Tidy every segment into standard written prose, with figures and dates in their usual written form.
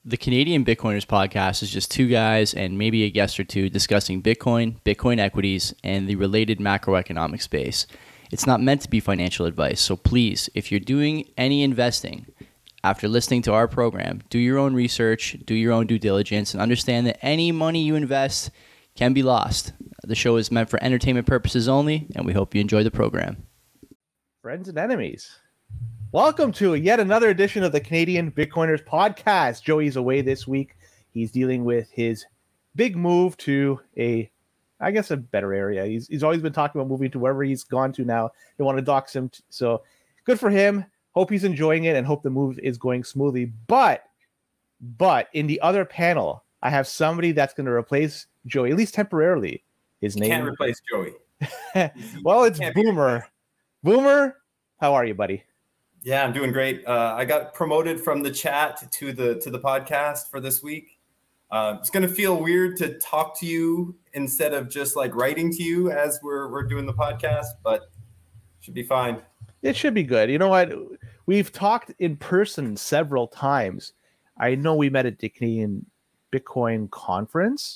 The Canadian Bitcoiners podcast is just two guys and maybe a guest or two discussing Bitcoin, Bitcoin equities, and the related macroeconomic space. It's not meant to be financial advice, so please, if you're doing any investing after listening to our program, do your own research, do your own due diligence, and understand that any money you invest can be lost. The show is meant for entertainment purposes only, and we hope you enjoy the program. Friends and enemies, welcome to yet another edition of the Canadian Bitcoiners podcast. Joey's away this week. He's dealing with his big move to a better area. He's always been talking about moving to wherever he's gone to now. They want to dox him. So good for him. Hope he's enjoying it and hope the move is going smoothly. But in the other panel, I have somebody that's going to replace Joey, at least temporarily. His name can't replace Joey. Well, it's Boomer. Boomer, how are you, buddy? Yeah, I'm doing great. I got promoted from the chat to the podcast for this week. It's going to feel weird to talk to you instead of just like writing to you as we're doing the podcast, but should be fine. It should be good. You know what? We've talked in person several times. I know we met at the Canadian Bitcoin conference,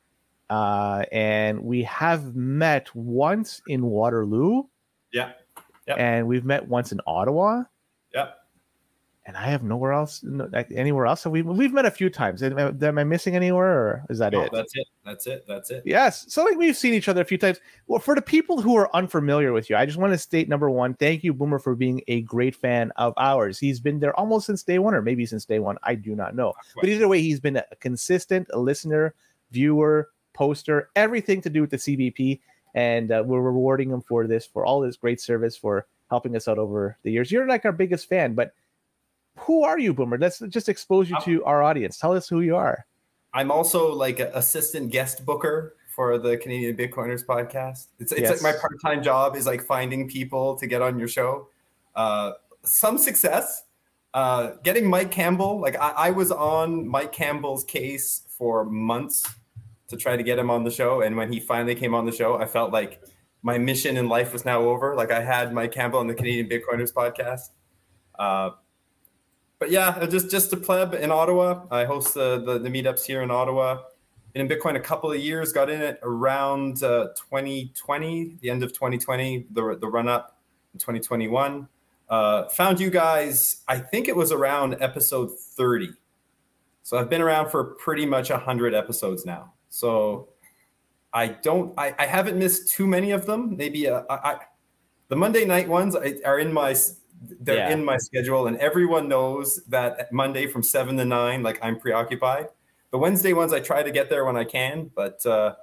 and we have met once in Waterloo. Yeah. Yep. And we've met once in Ottawa. Yep. And I have anywhere else. So we've met a few times. Am I missing anywhere, or is that it? That's it. Yes. So like we've seen each other a few times. Well, for the people who are unfamiliar with you, I just want to state, number one, thank you, Boomer, for being a great fan of ours. He's been there almost since day one, or maybe since day one. I do not know. But either way, he's been a consistent listener, viewer, poster, everything to do with the CBP. And we're rewarding him for all this great service, for helping us out over the years. You're like our biggest fan, but who are you, Boomer? Let's just expose you to our audience. Tell us who you are. I'm also like an assistant guest booker for the Canadian Bitcoiners podcast. It's like my part-time job is like finding people to get on your show. Some success. Getting Mike Campbell. Like I was on Mike Campbell's case for months to try to get him on the show. And when he finally came on the show, I felt like my mission in life was now over. Like I had Mike Campbell on the Canadian Bitcoiners podcast. But yeah, just a pleb in Ottawa. I host the meetups here in Ottawa. Been in Bitcoin a couple of years, got in it around 2020, the end of 2020, the run up in 2021. Found you guys, I think it was around episode 30. So I've been around for pretty much 100 episodes now. So I haven't missed too many of them. Maybe the Monday night ones are in my schedule, and everyone knows that Monday from 7 to 9, like I'm preoccupied. The Wednesday ones I try to get there when I can, but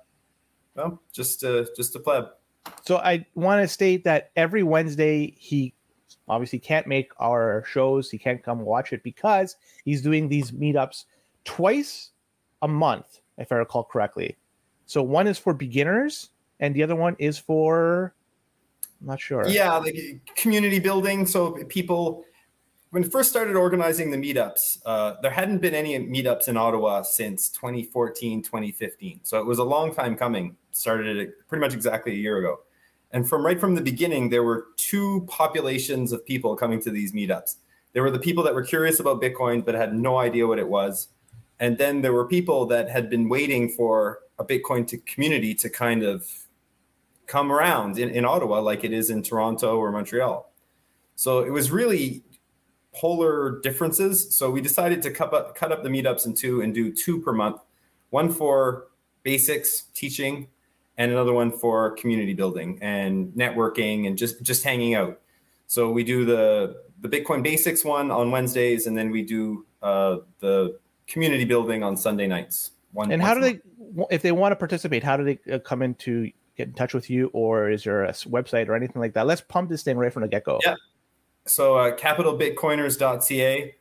just a pleb. So I want to state that every Wednesday he obviously can't make our shows. He can't come watch it because he's doing these meetups twice a month, if I recall correctly. So one is for beginners and the other one is for, I'm not sure. Yeah, like community building. So people, when first started organizing the meetups, there hadn't been any meetups in Ottawa since 2014, 2015. So it was a long time coming. Started it pretty much exactly a year ago. And right from the beginning, there were two populations of people coming to these meetups. There were the people that were curious about Bitcoin but had no idea what it was. And then there were people that had been waiting for a Bitcoin community to kind of come around in Ottawa like it is in Toronto or Montreal. So it was really polar differences. So we decided to cut up the meetups in two and do 2 per month. One for basics, teaching, and another one for community building and networking and just hanging out. So we do the Bitcoin basics one on Wednesdays, and then we do the community building on Sunday nights. And how do they, if they want to participate, how do they come in to get in touch with you, or is there a website or anything like that? Let's pump this thing right from the get-go. Yeah. So capitalbitcoiners.ca,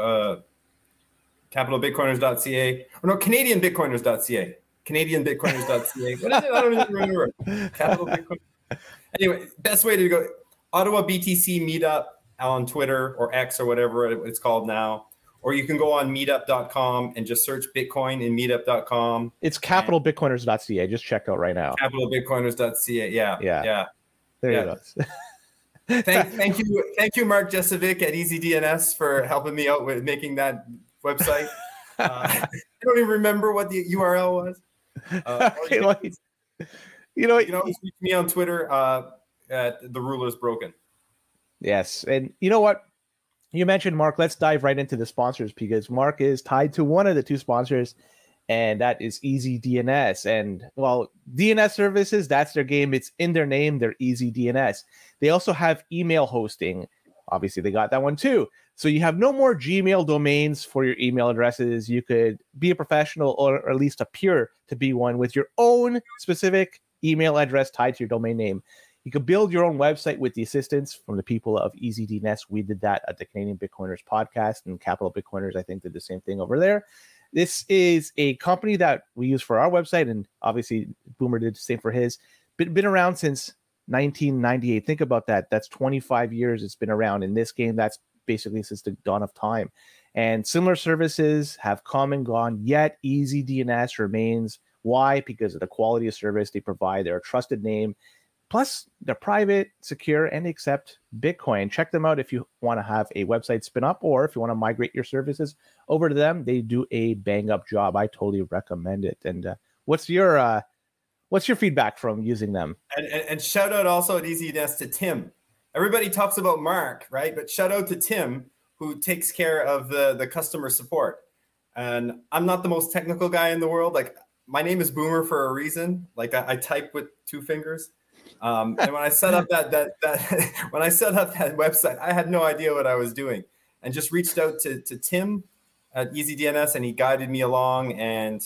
capitalbitcoiners.ca, or no, canadianbitcoiners.ca, canadianbitcoiners.ca. What is it? I don't even remember. Capital Bitcoin. Anyway, best way to go, Ottawa BTC meetup on Twitter or X or whatever it's called now. Or you can go on meetup.com and just search Bitcoin in meetup.com. It's capitalbitcoiners.ca. Just check out right now. Capitalbitcoiners.ca. Yeah. There you go. Thank you, Mark Jesovic at EasyDNS for helping me out with making that website. I don't even remember what the URL was. Okay, well, you know, reach me on Twitter at The Ruler's Broken. Yes, and you know what? You mentioned Mark. Let's dive right into the sponsors because Mark is tied to one of the two sponsors, and that is Easy DNS. And well, DNS services, that's their game. It's in their name. They're Easy DNS. They also have email hosting. Obviously, they got that one too. So you have no more Gmail domains for your email addresses. You could be a professional or at least appear to be one with your own specific email address tied to your domain name. You could build your own website with the assistance from the people of Easy DNS. We did that at the Canadian Bitcoiners podcast, and Capital Bitcoiners, I think, did the same thing over there. This is a company that we use for our website, and obviously Boomer did the same for his. Been around since 1998. Think about that. That's 25 years it's been around. In this game, that's basically since the dawn of time. And similar services have come and gone, yet Easy DNS remains. Why? Because of the quality of service they provide. They're a trusted name. Plus, they're private, secure, and accept Bitcoin. Check them out if you want to have a website spin up, or if you want to migrate your services over to them. They do a bang up job. I totally recommend it. And what's your feedback from using them? And shout out also at EasyDNS to Tim. Everybody talks about Mark, right? But shout out to Tim, who takes care of the customer support. And I'm not the most technical guy in the world. Like, my name is Boomer for a reason. Like, I type with 2 fingers. And when I set up that when I set up that website, I had no idea what I was doing, and just reached out to Tim at EasyDNS, and he guided me along, and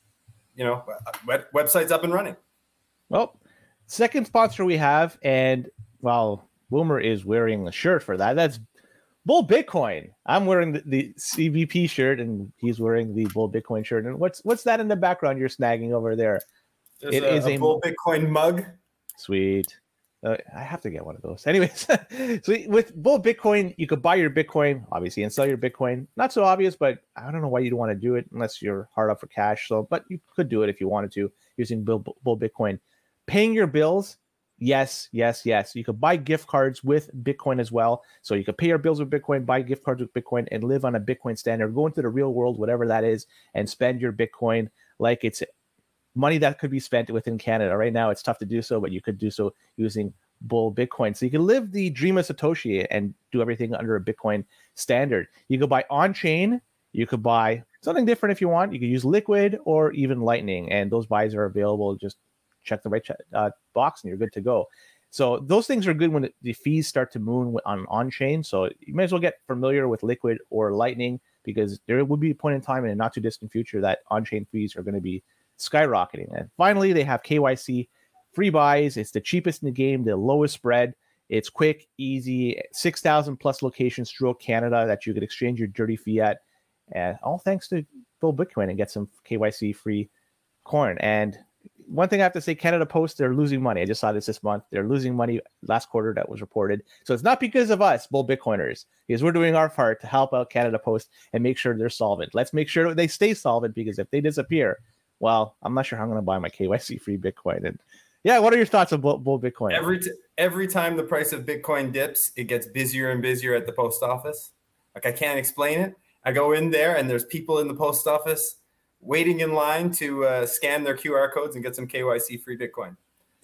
website's up and running. Well, second sponsor we have, and well, Boomer is wearing a shirt for that. That's Bull Bitcoin. I'm wearing the CBP shirt, and he's wearing the Bull Bitcoin shirt. And what's that in the background you're snagging over there? There's a Bull Bitcoin mug. Sweet. I have to get one of those. Anyways, so with Bull Bitcoin, you could buy your Bitcoin, obviously, and sell your Bitcoin. Not so obvious, but I don't know why you'd want to do it unless you're hard up for cash. So, but you could do it if you wanted to using Bull Bitcoin. Paying your bills, yes. You could buy gift cards with Bitcoin as well. So you could pay your bills with Bitcoin, buy gift cards with Bitcoin, and live on a Bitcoin standard. Go into the real world, whatever that is, and spend your Bitcoin like it's money that could be spent within Canada. Right now, it's tough to do so, but you could do so using Bull Bitcoin. So you can live the dream of Satoshi and do everything under a Bitcoin standard. You could buy on-chain. You could buy something different if you want. You could use Liquid or even Lightning, and those buys are available. Just check the right box, and you're good to go. So those things are good when the fees start to move on-chain. So you may as well get familiar with Liquid or Lightning, because there will be a point in time in a not-too-distant future that on-chain fees are going to be skyrocketing. And finally, they have KYC free buys. It's the cheapest in the game, the lowest spread. It's quick, easy, 6,000 plus locations throughout Canada that you could exchange your dirty fiat, and all thanks to Bull Bitcoin, and get some KYC free coin. And one thing I have to say, Canada Post, they're losing money. I just saw this month. They're losing money last quarter, that was reported. So it's not because of us, Bull Bitcoiners, because we're doing our part to help out Canada Post and make sure they're solvent. Let's make sure they stay solvent, because if they disappear, well, I'm not sure how I'm going to buy my KYC free Bitcoin. And yeah, what are your thoughts on Bull Bitcoin? Every time the price of Bitcoin dips, it gets busier and busier at the post office. Like, I can't explain it. I go in there, and there's people in the post office waiting in line to scan their QR codes and get some KYC free Bitcoin.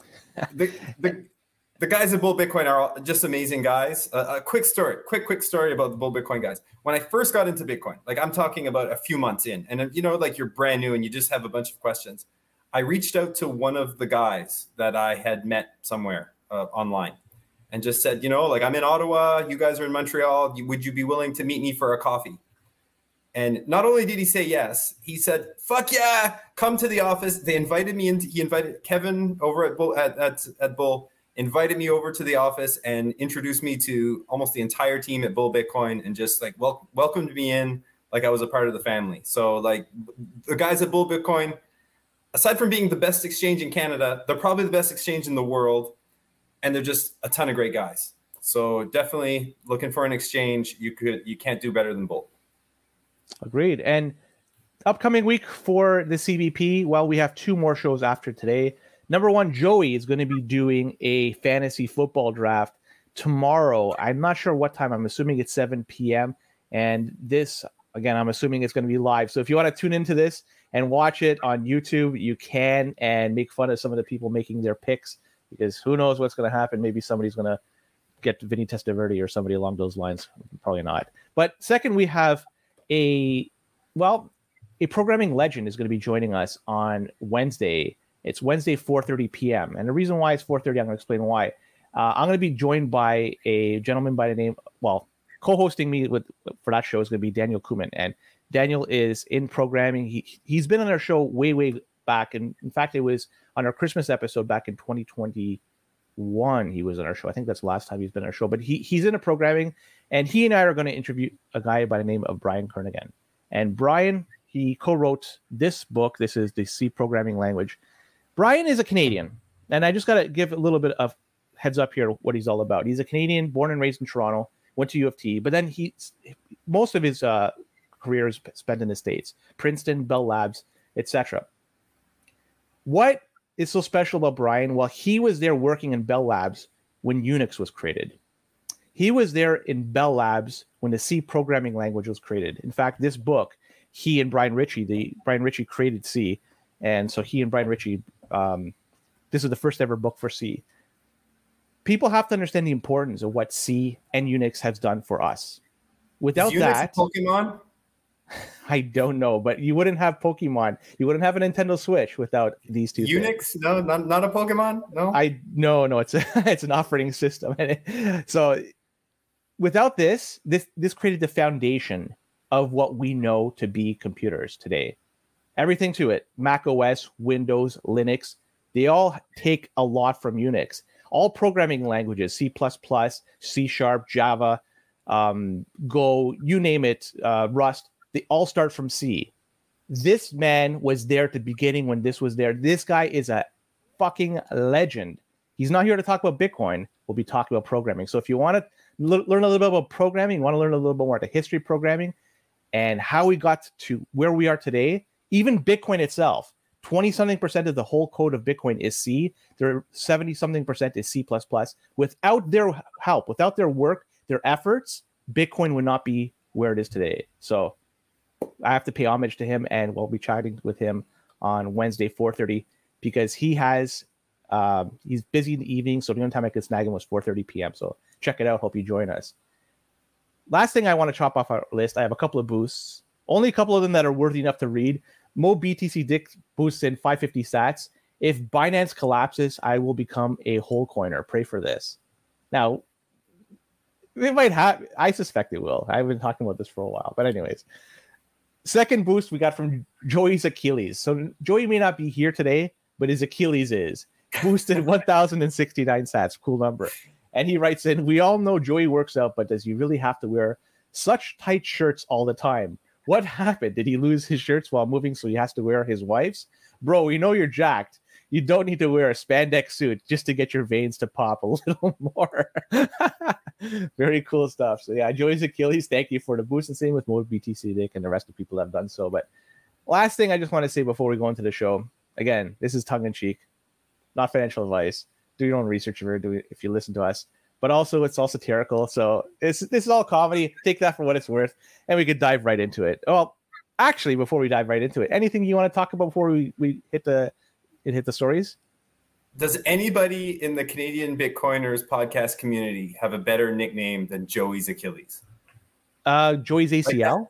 The guys at Bull Bitcoin are just amazing guys. A quick story about the Bull Bitcoin guys. When I first got into Bitcoin, like, I'm talking about a few months in, and like, you're brand new and you just have a bunch of questions. I reached out to one of the guys that I had met somewhere online, and just said, like, I'm in Ottawa, you guys are in Montreal. Would you be willing to meet me for a coffee? And not only did he say yes, he said, "Fuck yeah, come to the office." They invited me in. He invited Kevin over at Bull, at Bull, invited me over to the office and introduced me to almost the entire team at Bull Bitcoin, and just like welcomed me in like I was a part of the family. So, like, the guys at Bull Bitcoin, aside from being the best exchange in Canada, they're probably the best exchange in the world, and they're just a ton of great guys. So definitely looking for an exchange, you can't do better than Bull. Agreed. And upcoming week for the CBP, well, we have 2 more shows after today. Number 1, Joey is going to be doing a fantasy football draft tomorrow. I'm not sure what time. I'm assuming it's 7 p.m. And this Again, I'm assuming it's going to be live. So if you want to tune into this and watch it on YouTube, you can, and make fun of some of the people making their picks, because who knows what's going to happen. Maybe somebody's going to get Vinny Testaverde or somebody along those lines. Probably not. But second, we have a programming legend is going to be joining us on Wednesday. It's Wednesday, 4:30 p.m. And the reason why it's 4:30, I'm going to explain why. I'm going to be joined by a gentleman by the name, co-hosting me for that show is going to be Daniel Kuman. And Daniel is in programming. He's been on our show way back. And in fact, it was on our Christmas episode back in 2021. He was on our show. I think that's the last time he's been on our show. But he's into programming. And he and I are going to interview a guy by the name of Brian Kernighan. And Brian, he co-wrote this book. This is the C programming language. Brian is a Canadian. And I just got to give a little bit of heads up here what he's all about. He's a Canadian, born and raised in Toronto, went to U of T, but then most of his career is spent in the States, Princeton, Bell Labs, etc. What is so special about Brian? Well, he was there working in Bell Labs when Unix was created. He was there in Bell Labs when the C programming language was created. In fact, this book, he and Brian Ritchie created C, and so he and Brian Ritchie, this is the first ever book for C. People have to understand the importance of what C and Unix has done for us. Without that, Pokemon? I don't know, but you wouldn't have Pokemon. You wouldn't have a Nintendo Switch without these two Unix? things. No, not a Pokemon? No? No, it's an operating system. So without this created the foundation of what we know to be computers today. Everything to it, Mac OS, Windows, Linux, they all take a lot from Unix. All programming languages, C++, C#, Java, Go, you name it, Rust, they all start from C. This man was there at the beginning when this was there. This guy is a fucking legend. He's not here to talk about Bitcoin. We'll be talking about programming. So if you want to learn a little bit about programming, you want to learn a little bit more about the history of programming and how we got to where we are today, even Bitcoin itself, 20-something% of the whole code of Bitcoin is C. There 70-something% is C++. Without their help, without their work, their efforts, Bitcoin would not be where it is today. So I have to pay homage to him, and we'll be chatting with him on Wednesday, 4:30, because he's busy in the evening. So the only time I could snag him was 4:30 p.m. So check it out. Hope you join us. Last thing I want to chop off our list, I have a couple of boosts. Only a couple of them that are worthy enough to read. Mo BTC Dick boosts in 550 sats. If Binance collapses, I will become a whole coiner. Pray for this. Now, it might have. I suspect it will. I've been talking about this for a while. But anyways, second boost we got from Joey's Achilles. So Joey may not be here today, but his Achilles is boosted 1,069 sats. Cool number. And he writes in, we all know Joey works out, but does he really have to wear such tight shirts all the time? What happened? Did he lose his shirts while moving, so he has to wear his wife's? Bro, we know you're jacked. You don't need to wear a spandex suit just to get your veins to pop a little more. Very cool stuff. So yeah, Joey's Achilles, thank you for the boost. And same with Mo BTC Dick and the rest of the people that have done so. But last thing I just want to say before we go into the show, again, this is tongue-in-cheek, not financial advice. Do your own research if you listen to us. But also, it's all satirical. So this is all comedy. Take that for what it's worth. And we could dive right into it. Well, actually, before we dive right into it, anything you want to talk about before we hit the stories? Does anybody in the Canadian Bitcoiners podcast community have a better nickname than Joey's Achilles? Joey's ACL?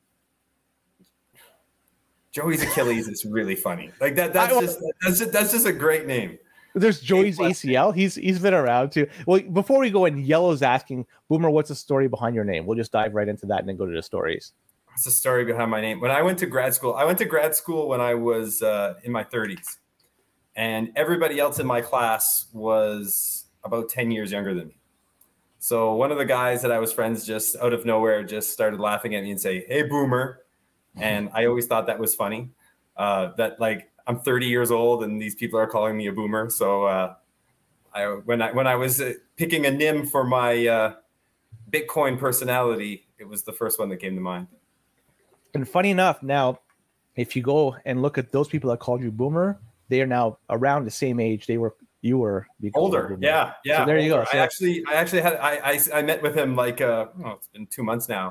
Joey's Achilles is really funny. Like that's just a great name. There's Joey's ACL. He's been around too. Well, before we go in, Yellow's asking, Boomer, what's the story behind your name? We'll just dive right into that and then go to the stories. What's the story behind my name? When I went to grad school, when I was in my 30s. And everybody else in my class was about 10 years younger than me. So one of the guys that I was friends just out of nowhere just started laughing at me and say, "Hey, Boomer." And I always thought that was funny, that like I'm 30 years old and these people are calling me a boomer. So when I was picking a NIM for my Bitcoin personality, it was the first one that came to mind. And funny enough, now, if you go and look at those people that called you boomer, they are now around the same age you were older. Yeah. So there you go. So I met with him like it's been 2 months now,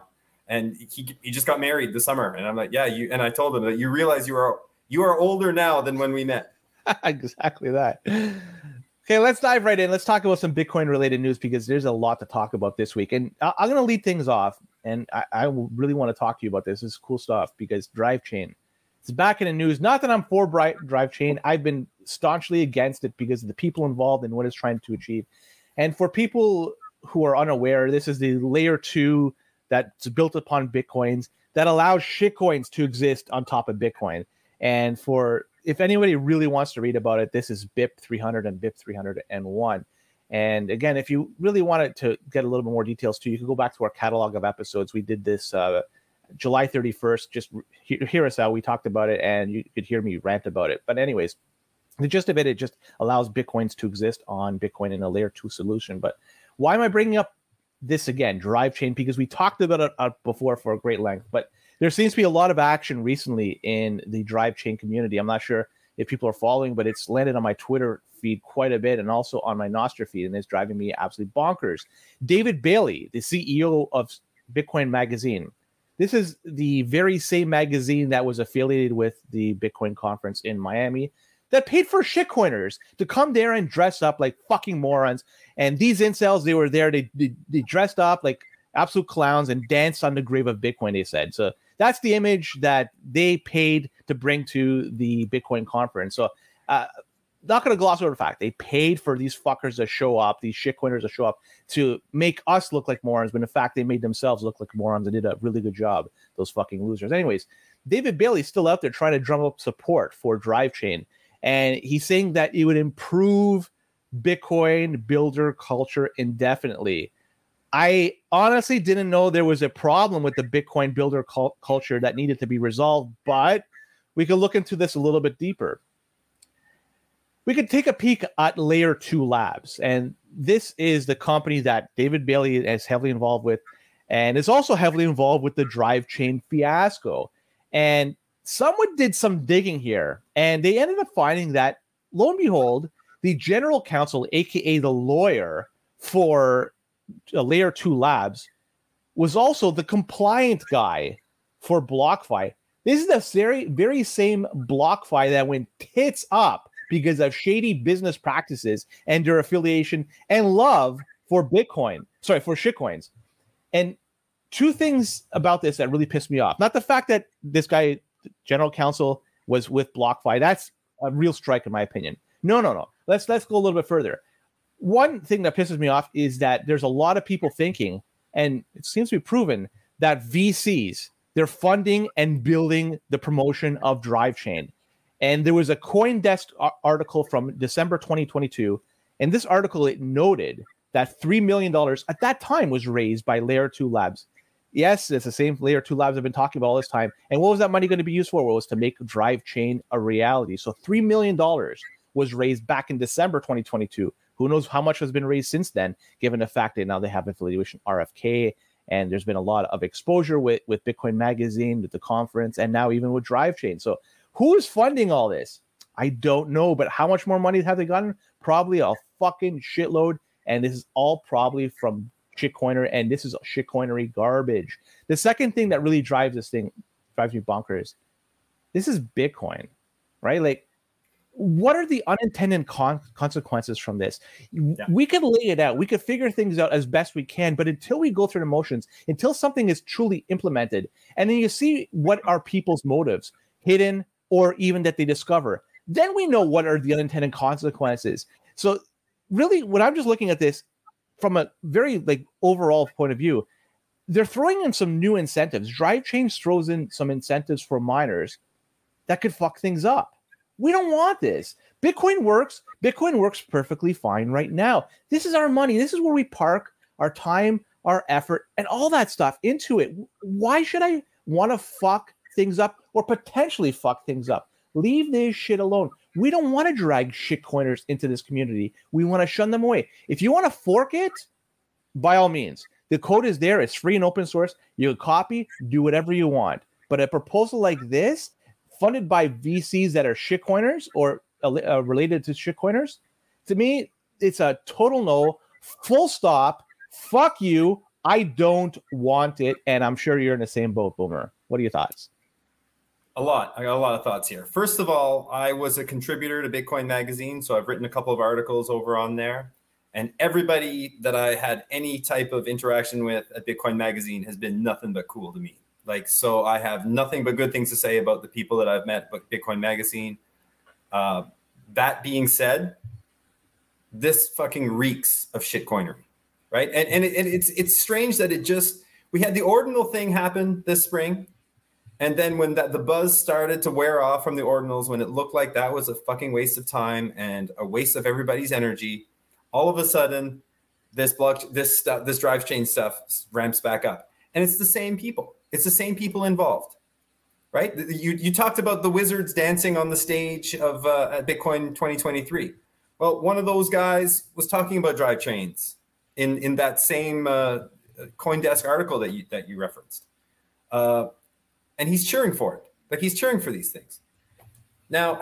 and he just got married this summer. And I'm like, yeah, and I told him that you realize you are older now than when we met. Exactly that. Okay, let's dive right in. Let's talk about some Bitcoin related news because there's a lot to talk about this week. And I'm going to lead things off. And I really want to talk to you about this. This is cool stuff because DriveChain, it's back in the news. Not that I'm for DriveChain. I've been staunchly against it because of the people involved and what it's trying to achieve. And for people who are unaware, this is the layer 2 that's built upon Bitcoins that allows shitcoins to exist on top of Bitcoin. And if anybody really wants to read about it, this is BIP 300 and BIP 301. And again, if you really wanted to get a little bit more details too, you can go back to our catalog of episodes. We did this July 31st. Just hear us out. We talked about it and you could hear me rant about it. But anyways, the gist of it, it just allows Bitcoins to exist on Bitcoin in a layer 2 solution. But why am I bringing up this again, DriveChain? Because we talked about it before for a great length, but there seems to be a lot of action recently in the DriveChain community. I'm not sure if people are following, but it's landed on my Twitter feed quite a bit and also on my Nostr feed, and it's driving me absolutely bonkers. David Bailey, the CEO of Bitcoin Magazine. This is the very same magazine that was affiliated with the Bitcoin conference in Miami that paid for shitcoiners to come there and dress up like fucking morons. And these incels, they were there, they dressed up like absolute clowns and danced on the grave of Bitcoin, they said. So that's the image that they paid to bring to the Bitcoin conference. So not going to gloss over the fact they paid for these fuckers to show up, these shitcoiners to show up to make us look like morons, when in fact they made themselves look like morons and did a really good job, those fucking losers. Anyways, David Bailey's still out there trying to drum up support for DriveChain. And he's saying that it would improve Bitcoin builder culture indefinitely. I honestly didn't know there was a problem with the Bitcoin builder culture that needed to be resolved, but we could look into this a little bit deeper. We could take a peek at Layer 2 Labs, and this is the company that David Bailey is heavily involved with, and is also heavily involved with the DriveChain fiasco. And someone did some digging here, and they ended up finding that, lo and behold, the general counsel, aka the lawyer for Layer 2 Labs, was also the compliant guy for BlockFi. This is the very, very same BlockFi that went tits up because of shady business practices and their affiliation and love for shitcoins. And two things about this that really pissed me off. Not the fact that this guy, general counsel, was with BlockFi. That's a real strike in my opinion. No. Let's go a little bit further. One thing that pisses me off is that there's a lot of people thinking, and it seems to be proven, that VCs, they're funding and building the promotion of DriveChain. And there was a CoinDesk article from December 2022. And this article, it noted that $3 million at that time was raised by Layer 2 Labs. Yes, it's the same Layer 2 Labs I've been talking about all this time. And what was that money going to be used for? Well, it was to make DriveChain a reality. So $3 million was raised back in December 2022. Who knows how much has been raised since then, given the fact that now they have affiliation RFK, and there's been a lot of exposure with Bitcoin Magazine, with the conference, and now even with DriveChain. So who is funding all this? I don't know, but how much more money have they gotten? Probably a fucking shitload, and this is all probably from shitcoiner, and this is shitcoinery garbage. The second thing that really drives me bonkers, this is Bitcoin, right? Like, what are the unintended consequences from this? Yeah. We could lay it out. We could figure things out as best we can, but until we go through the motions, until something is truly implemented, and then you see what are people's motives, hidden or even that they discover, then we know what are the unintended consequences. So really, when I'm just looking at this from a very overall point of view, they're throwing in some new incentives. DriveChain throws in some incentives for miners that could fuck things up. We don't want this. Bitcoin works. Bitcoin works perfectly fine right now. This is our money. This is where we park our time, our effort, and all that stuff into it. Why should I want to fuck things up or potentially fuck things up? Leave this shit alone. We don't want to drag shitcoiners into this community. We want to shun them away. If you want to fork it, by all means. The code is there. It's free and open source. You can copy, do whatever you want. But a proposal like this, funded by VCs that are shitcoiners or related to shitcoiners, to me, it's a total no, full stop, fuck you, I don't want it, and I'm sure you're in the same boat, Boomer. What are your thoughts? I got a lot of thoughts here. First of all, I was a contributor to Bitcoin Magazine, so I've written a couple of articles over on there. And everybody that I had any type of interaction with at Bitcoin Magazine has been nothing but cool to me. Like, so I have nothing but good things to say about the people that I've met at Bitcoin Magazine. That being said, this fucking reeks of shitcoinery, right? And it's strange that we had the ordinal thing happen this spring. And then when the buzz started to wear off from the ordinals, when it looked like that was a fucking waste of time and a waste of everybody's energy, all of a sudden this drive chain stuff ramps back up. And it's the same people. It's the same people involved, right? You talked about the wizards dancing on the stage of at Bitcoin 2023. Well, one of those guys was talking about drive chains in that same CoinDesk article that you referenced. And he's cheering for it. Like, he's cheering for these things. Now,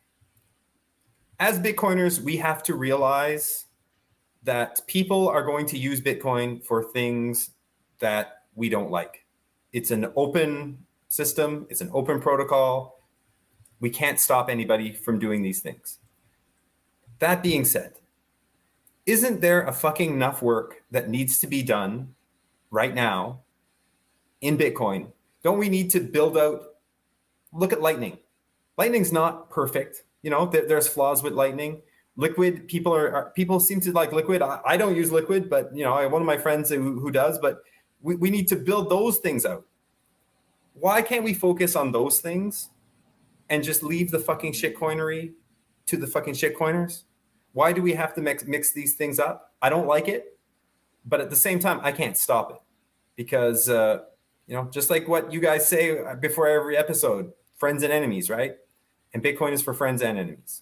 as Bitcoiners, we have to realize that people are going to use Bitcoin for things that we don't like. It's an open system. It's an open protocol. We can't stop anybody from doing these things. That being said, isn't there a fucking enough work that needs to be done right now in Bitcoin? Don't we need to build out? Look at Lightning. Lightning's not perfect. You know, there's flaws with Lightning. Liquid, people seem to like Liquid. I don't use Liquid, but you know, I have one of my friends who does. But we need to build those things out. Why can't we focus on those things and just leave the fucking shitcoinery to the fucking shitcoiners? Why do we have to mix these things up? I don't like it, but at the same time, I can't stop it because. You know, just like what you guys say before every episode, friends and enemies, right? And Bitcoin is for friends and enemies.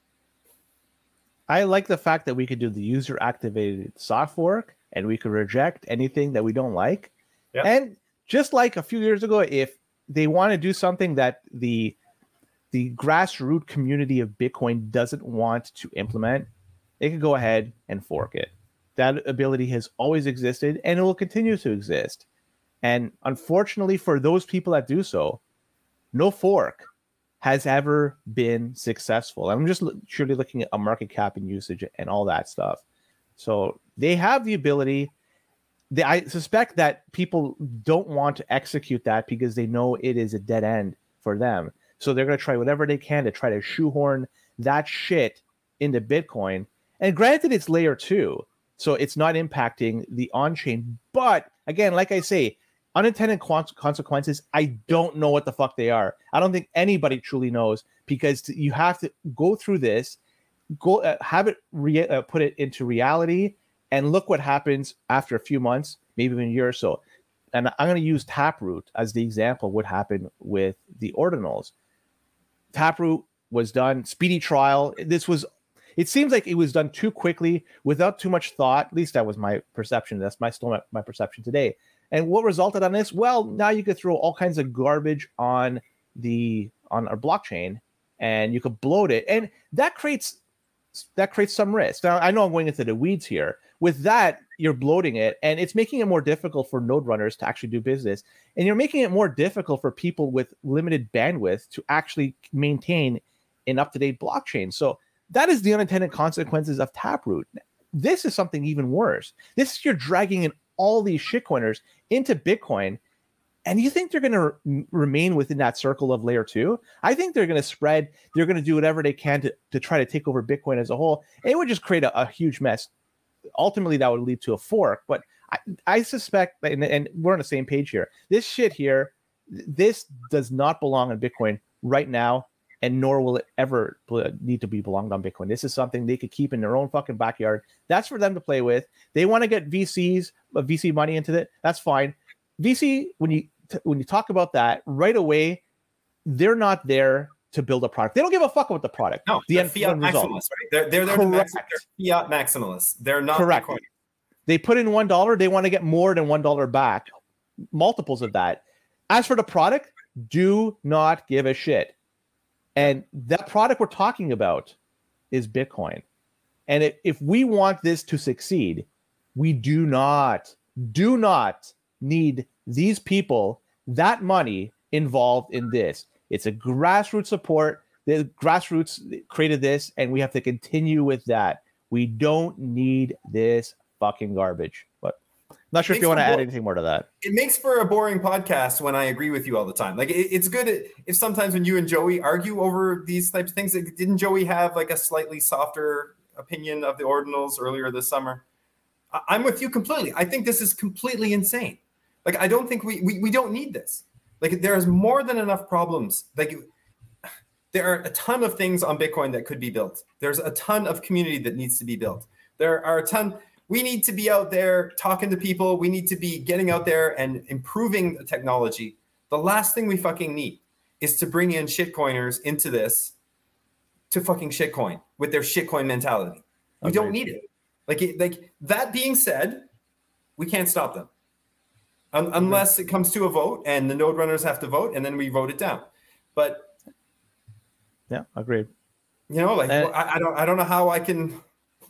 I like the fact that we could do the user activated soft fork and we could reject anything that we don't like. Yep. And just like a few years ago, if they want to do something that the grassroots community of Bitcoin doesn't want to implement, they could go ahead and fork it. That ability has always existed and it will continue to exist. And unfortunately for those people that do so, no fork has ever been successful. I'm just surely looking at a market cap and usage and all that stuff. So they have the ability. I suspect that people don't want to execute that because they know it is a dead end for them. So they're going to try whatever they can to try to shoehorn that shit into Bitcoin. And granted, it's layer 2, so it's not impacting the on-chain. But again, like I say, unintended consequences, I don't know what the fuck they are. I don't think anybody truly knows because you have to go through this, have it put it into reality, and look what happens after a few months, maybe even a year or so. And I'm going to use Taproot as the example of what happened with the ordinals. Taproot was done, speedy trial. It seems like it was done too quickly without too much thought. At least that was my perception. That's still my perception today. And what resulted on this? Well, now you could throw all kinds of garbage on our blockchain, and you could bloat it, and that creates some risk. Now, I know I'm going into the weeds here. With that, you're bloating it, and it's making it more difficult for node runners to actually do business, and you're making it more difficult for people with limited bandwidth to actually maintain an up-to-date blockchain. So that is the unintended consequences of Taproot. This is something even worse. You're dragging in all these shitcoiners into Bitcoin, and you think they're going to remain within that circle of layer 2? I think they're going to spread. They're going to do whatever they can to try to take over Bitcoin as a whole. It would just create a huge mess. Ultimately, that would lead to a fork. But I suspect, and we're on the same page here, this shit here, this does not belong on Bitcoin right now, and nor will it ever need to be belonged on Bitcoin. This is something they could keep in their own fucking backyard. That's for them to play with. They want to get VC money into it. That's fine. VC, when you talk about that right away, they're not there to build a product. They don't give a fuck about the product. No, the fiat maximalists, right? They're fiat maximalists. They're not correct. Bitcoin. They put in $1. They want to get more than $1 back, multiples of that. As for the product, do not give a shit. And that product we're talking about is Bitcoin. And if we want this to succeed, we do not do not need these people, that money involved in this. It's a grassroots support. The grassroots created this, and we have to continue with that. We don't need this fucking garbage. But not sure if you want to add anything more to that. It makes for a boring podcast when I agree with you all the time. Like it's good if sometimes when you and Joey argue over these types of things. Didn't Joey have like a slightly softer opinion of the ordinals earlier this summer? I'm with you completely. I think this is completely insane. Like I don't think we don't need this. Like there is more than enough problems. Like there are a ton of things on Bitcoin that could be built. There's a ton of community that needs to be built. There are a ton. We need to be out there talking to people. We need to be getting out there and improving the technology. The last thing we fucking need is to bring in shitcoiners into this to fucking shitcoin with their shitcoin mentality. We don't need it. Like that being said, we can't stop them unless it comes to a vote and the node runners have to vote and then we vote it down. But yeah, agreed. You know, like I don't know how I can.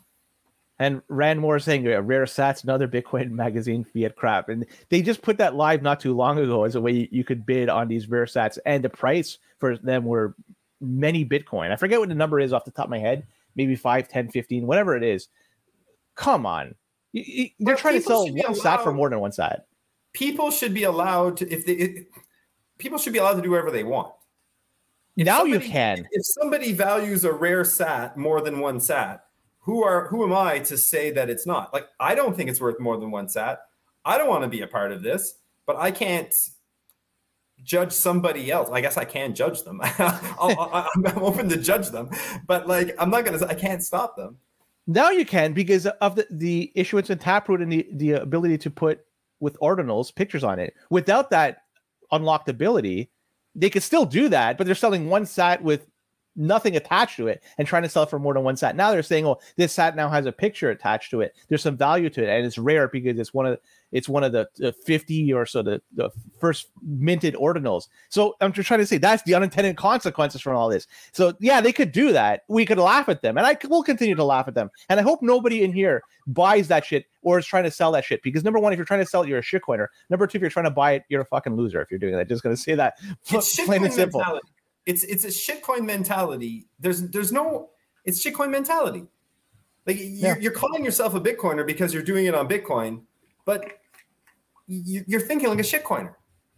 And Rand Moore saying rare sats, another Bitcoin magazine fiat crap. And they just put that live not too long ago as a way you could bid on these rare sats. And the price for them were many Bitcoin. I forget what the number is off the top of my head. Maybe 5, 10, 15, whatever it is. Come on. They're trying to sell one sat for more than one sat. People should be allowed to, people should be allowed to do whatever they want. Now you can. If somebody values a rare sat more than one sat, who am I to say that it's not? Like, I don't think it's worth more than one sat. I don't want to be a part of this, but I can't judge somebody else. I guess I can judge them. I'm open to judge them, but like, I can't stop them. Now you can because of the issuance in Taproot and the ability to put with ordinals pictures on it. Without that unlocked ability, they could still do that, but they're selling one sat with nothing attached to it and trying to sell it for more than one sat. Now they're saying, oh, this sat now has a picture attached to it. There's some value to it, and it's rare because it's one of the 50 or so the first minted ordinals. So I'm just trying to say that's the unintended consequences from all this. So yeah, they could do that. We could laugh at them, and I will continue to laugh at them. And I hope nobody in here buys that shit or is trying to sell that shit. Because number one, if you're trying to sell it, you're a shitcoiner. Number two, if you're trying to buy it, you're a fucking loser. If you're doing that, just going to say that plain and simple. Mentality. It's a shitcoin mentality. It's shitcoin mentality. Like you're calling yourself a Bitcoiner because you're doing it on Bitcoin, but you're thinking like a shitcoiner.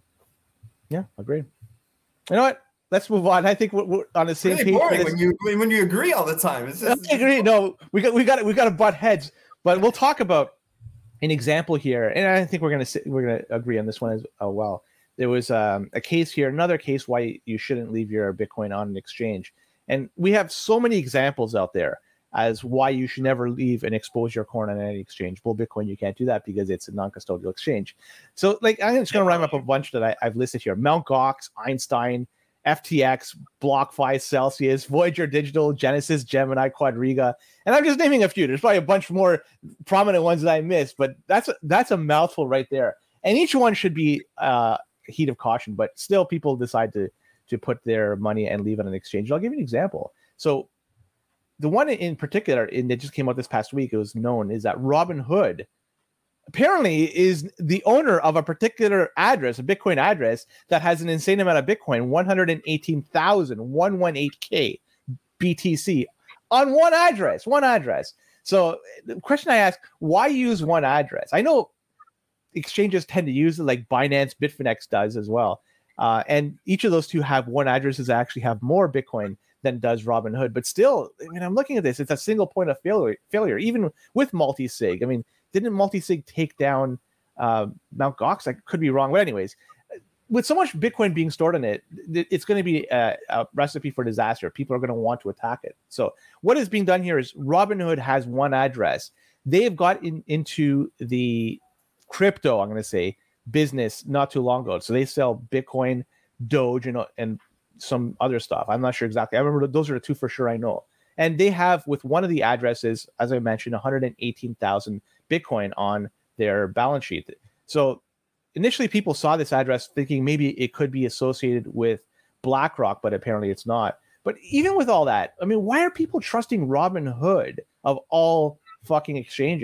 Yeah, agreed. You know what? Let's move on. I think we're on the same really page. Boring when you agree all the time. It's just, I agree. No, we got to butt heads. But we'll talk about an example here, and I think we're gonna agree on this one as well. There was a case here, another case why you shouldn't leave your Bitcoin on an exchange. And we have so many examples out there as why you should never leave and expose your coin on any exchange. Bull Bitcoin, you can't do that because it's a non-custodial exchange. So like, I'm just going to run up a bunch that I've listed here. Mt. Gox, Einstein, FTX, BlockFi, Celsius, Voyager Digital, Genesis, Gemini, Quadriga. And I'm just naming a few. There's probably a bunch more prominent ones that I missed, but that's a mouthful right there. And each one should be heat of caution, but still people decide to put their money and leave it on an exchange. I'll give you an example. So the one in particular that just came out this past week, it was known, is that Robinhood apparently is the owner of a particular address, a Bitcoin address that has an insane amount of Bitcoin, 118,118K BTC on one address. So the question I ask, why use one address? I know exchanges tend to use it, like Binance, Bitfinex does as well. And each of those two have one addresses that actually have more Bitcoin than does Robinhood. But still, I mean, I'm looking at this, it's a single point of failure, even with multi-sig. I mean, didn't multi-sig take down Mt. Gox? I could be wrong. But anyways, with so much Bitcoin being stored in it, it's going to be a recipe for disaster. People are going to want to attack it. So what is being done here is Robinhood has one address. They've got into the crypto, I'm going to say, business not too long ago. So they sell Bitcoin, Doge, and some other stuff. I'm not sure exactly. I remember those are the two for sure I know. And they have, with one of the addresses, as I mentioned, 118,000 Bitcoin on their balance sheet. So initially people saw this address thinking maybe it could be associated with BlackRock, but apparently it's not. But even with all that, I mean, why are people trusting Robinhood of all fucking exchanges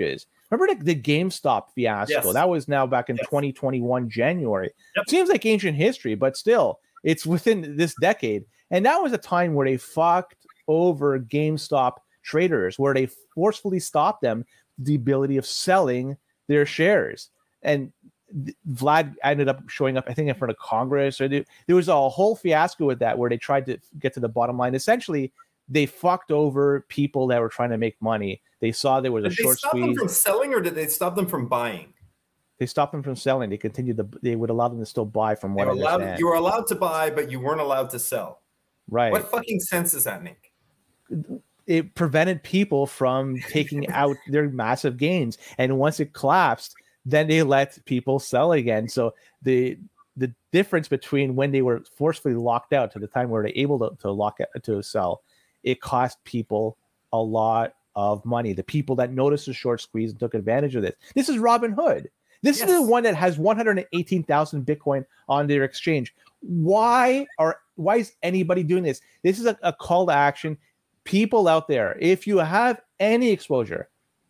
Remember the GameStop fiasco? Yes. That was now back in 2021 January. Yep. Seems like ancient history, but still, it's within this decade. And that was a time where they fucked over GameStop traders, where they forcefully stopped them the ability of selling their shares. And Vlad ended up showing up, I think, in front of Congress. Or there was a whole fiasco with that, where they tried to get to the bottom line. Essentially, they fucked over people that were trying to make money. They saw there was a short squeeze. Did they stop them from selling, or did they stop them from buying? They stopped them from selling. They continued they would allow them to still buy, from what I understand. You were allowed to buy, but you weren't allowed to sell. Right. What fucking sense does that make? It prevented people from taking out their massive gains. And once it collapsed, then they let people sell again. So the difference between when they were forcefully locked out to the time where they're able to sell, it cost people a lot of money. The people that noticed the short squeeze and took advantage of this. This is Robinhood. This is the one that has 118,000 Bitcoin on their exchange. Why is anybody doing this? This is a call to action. People out there, if you have any exposure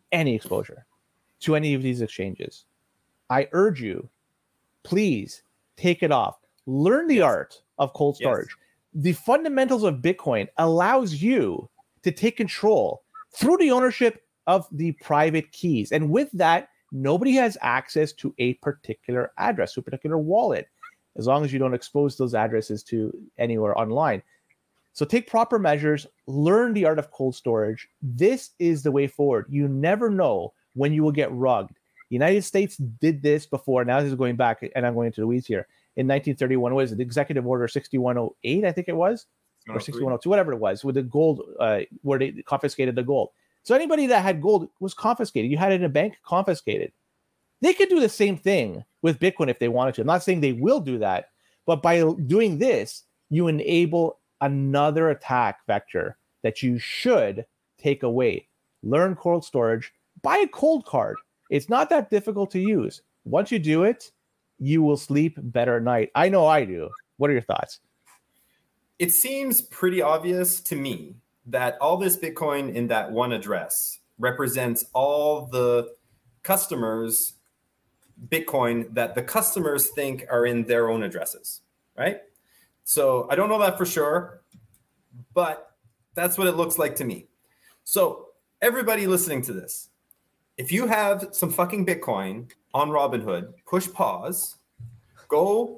to any of these exchanges, I urge you, please take it off. Learn the art of cold storage. Yes. The fundamentals of Bitcoin allows you to take control through the ownership of the private keys. And with that, nobody has access to a particular address, to a particular wallet, as long as you don't expose those addresses to anywhere online. So take proper measures, learn the art of cold storage. This is the way forward. You never know when you will get rugged. The United States did this before. Now this is going back, and I'm going into the weeds here. In 1931, what is it? Executive Order 6108, I think it was, or 6102, whatever it was, with the gold, where they confiscated the gold. So anybody that had gold was confiscated. You had it in a bank, confiscated. They could do the same thing with Bitcoin if they wanted to. I'm not saying they will do that, but by doing this, you enable another attack vector that you should take away. Learn cold storage. Buy a cold card. It's not that difficult to use. Once you do it, you will sleep better at night. I know I do. What are your thoughts? It seems pretty obvious to me that all this Bitcoin in that one address represents all the customers' Bitcoin that the customers think are in their own addresses, right? So I don't know that for sure, but that's what it looks like to me. So everybody listening to this, if you have some fucking Bitcoin on Robinhood, push pause, go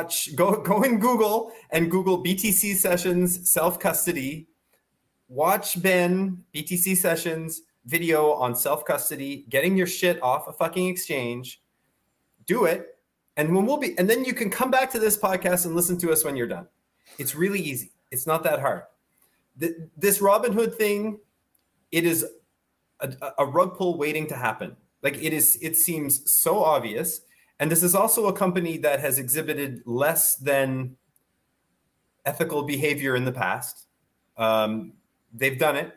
in Google and Google BTC Sessions self-custody. Watch Ben BTC Sessions video on self-custody, getting your shit off a fucking exchange. Do it. And then you can come back to this podcast and listen to us when you're done. It's really easy. It's not that hard. This Robinhood thing, it is a rug pull waiting to happen. Like it seems so obvious. And this is also a company that has exhibited less than ethical behavior in the past. They've done it.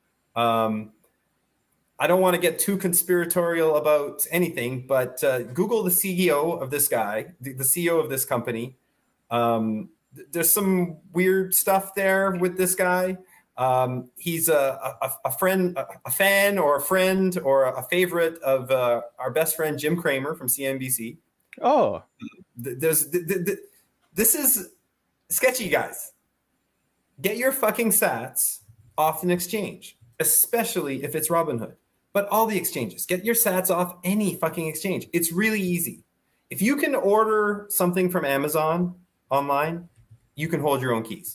I don't want to get too conspiratorial about anything, but Google the CEO of this guy, the CEO of this company. There's some weird stuff there with this guy. He's a friend, a fan or a friend or a favorite of our best friend, Jim Cramer from CNBC. Oh, this is sketchy, guys. Get your fucking sats off an exchange, especially if it's Robinhood. But all the exchanges, get your sats off any fucking exchange. It's really easy. If you can order something from Amazon online, you can hold your own keys.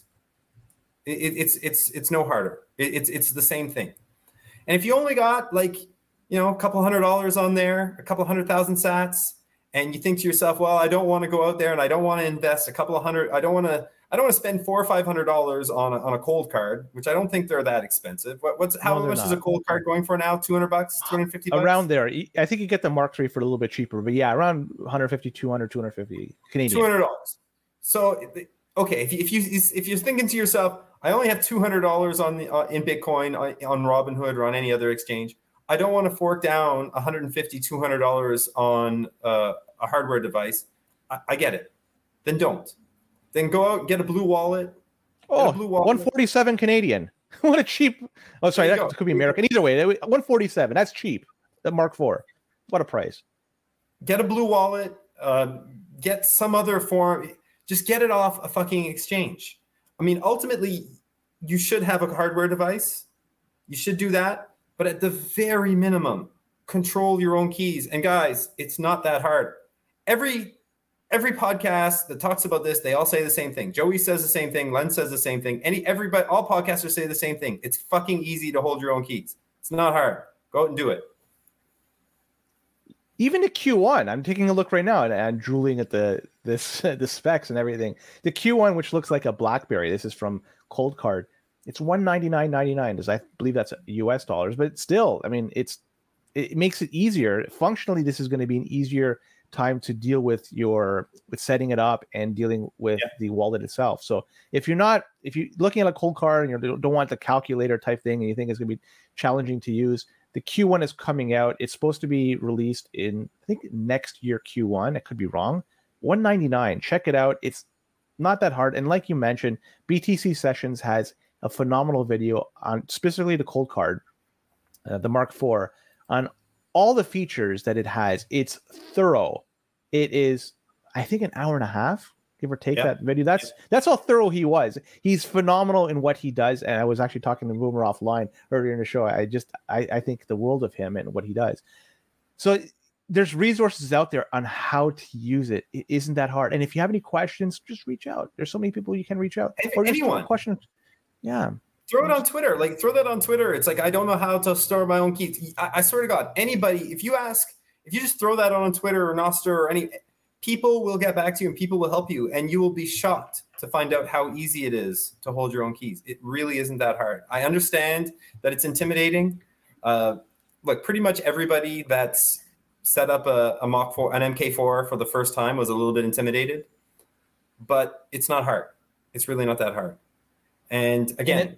It's no harder. It's the same thing. And if you only got a couple $100 on there, a couple 100,000 sats, and you think to yourself, well, I don't want to go out there and I don't want to invest a couple of hundred. I don't want to spend $400 or $500 on a cold card, which I don't think they're that expensive. How much is a cold card going for now? $200, $250? Around there. I think you get the Mark III for a little bit cheaper, but yeah, around 150, 200, 250 Canadian. $200. So, okay, if you're thinking to yourself, I only have $200 in Bitcoin on Robinhood or on any other exchange. I don't want to fork down $150, $200 on a hardware device. I get it. Then don't. Then go out and get a Blue Wallet. Oh, 147 Canadian. What a cheap. Oh, sorry, that could be American. Either way, 147. That's cheap. The Mark IV. What a price. Get a Blue Wallet. Get some other form. Just get it off a fucking exchange. I mean, ultimately, you should have a hardware device. You should do that. But at the very minimum, control your own keys. And guys, it's not that hard. Every podcast that talks about this, they all say the same thing. Joey says the same thing. Len says the same thing. Everybody, all podcasters say the same thing. It's fucking easy to hold your own keys. It's not hard. Go out and do it. Even the Q1, I'm taking a look right now and I'm drooling at the specs and everything. The Q1, which looks like a BlackBerry, this is from Cold Card. It's $199.99. I believe that's US dollars, but still, I mean, it makes it easier. Functionally, this is going to be an easier time to deal with setting it up and dealing with the wallet itself. So if you're looking at a Cold Card and you don't want the calculator type thing and you think it's going to be challenging to use, the Q1 is coming out. It's supposed to be released in, I think, next year Q1. I could be wrong. $199. Check it out. It's not that hard. And like you mentioned, BTC Sessions has a phenomenal video on specifically the Cold Card, the Mark IV, on all the features that it has. It's thorough. It is, I think, an hour and a half, give or take that video. That's how thorough he was. He's phenomenal in what he does. And I was actually talking to Boomer offline earlier in the show. I think the world of him and what he does. So there's resources out there on how to use it. It isn't that hard. And if you have any questions, just reach out. There's so many people you can reach out. Or anyone. Questions. Yeah. Throw it on Twitter. Like, throw that on Twitter. It's like, I don't know how to store my own keys. I swear to God, anybody, if you just throw that on Twitter or Nostr or any, people will get back to you and people will help you. And you will be shocked to find out how easy it is to hold your own keys. It really isn't that hard. I understand that it's intimidating. Look, pretty much everybody that's set up an MK4 for the first time was a little bit intimidated, but it's not hard. It's really not that hard. And again,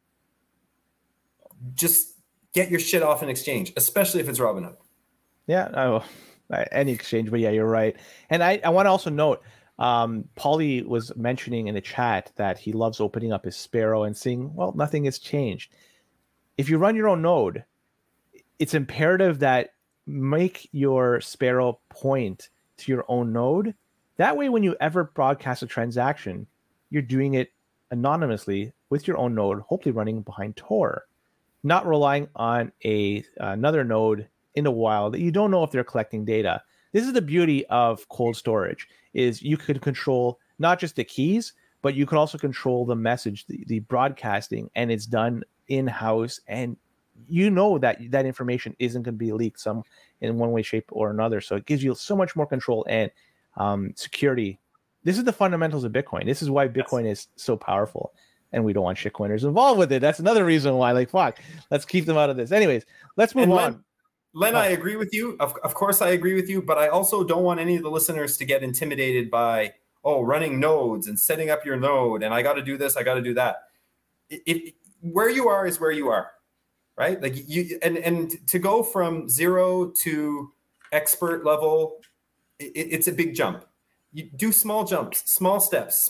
just get your shit off an exchange, especially if it's Robinhood. Yeah, any exchange, but yeah, you're right. And I want to also note, Paulie was mentioning in the chat that he loves opening up his Sparrow and seeing, well, nothing has changed. If you run your own node, it's imperative that make your Sparrow point to your own node. That way, when you ever broadcast a transaction, you're doing it anonymously with your own node, hopefully running behind Tor, not relying on another node in the wild that you don't know if they're collecting data. This is the beauty of cold storage, is you could control not just the keys, but you can also control the message, the broadcasting, and it's done in-house. And you know that information isn't going to be leaked in one way, shape, or another. So it gives you so much more control and security. This is the fundamentals of Bitcoin. This is why Bitcoin is so powerful, and we don't want shitcoiners involved with it. That's another reason why, like, fuck, let's keep them out of this. Anyways, let's move on. Len, I agree with you. Of course, I agree with you, but I also don't want any of the listeners to get intimidated by, running nodes and setting up your node, and I got to do this, I got to do that. Where you are is where you are, right? Like and to go from 0 to expert level, it's a big jump. You do small jumps, small steps,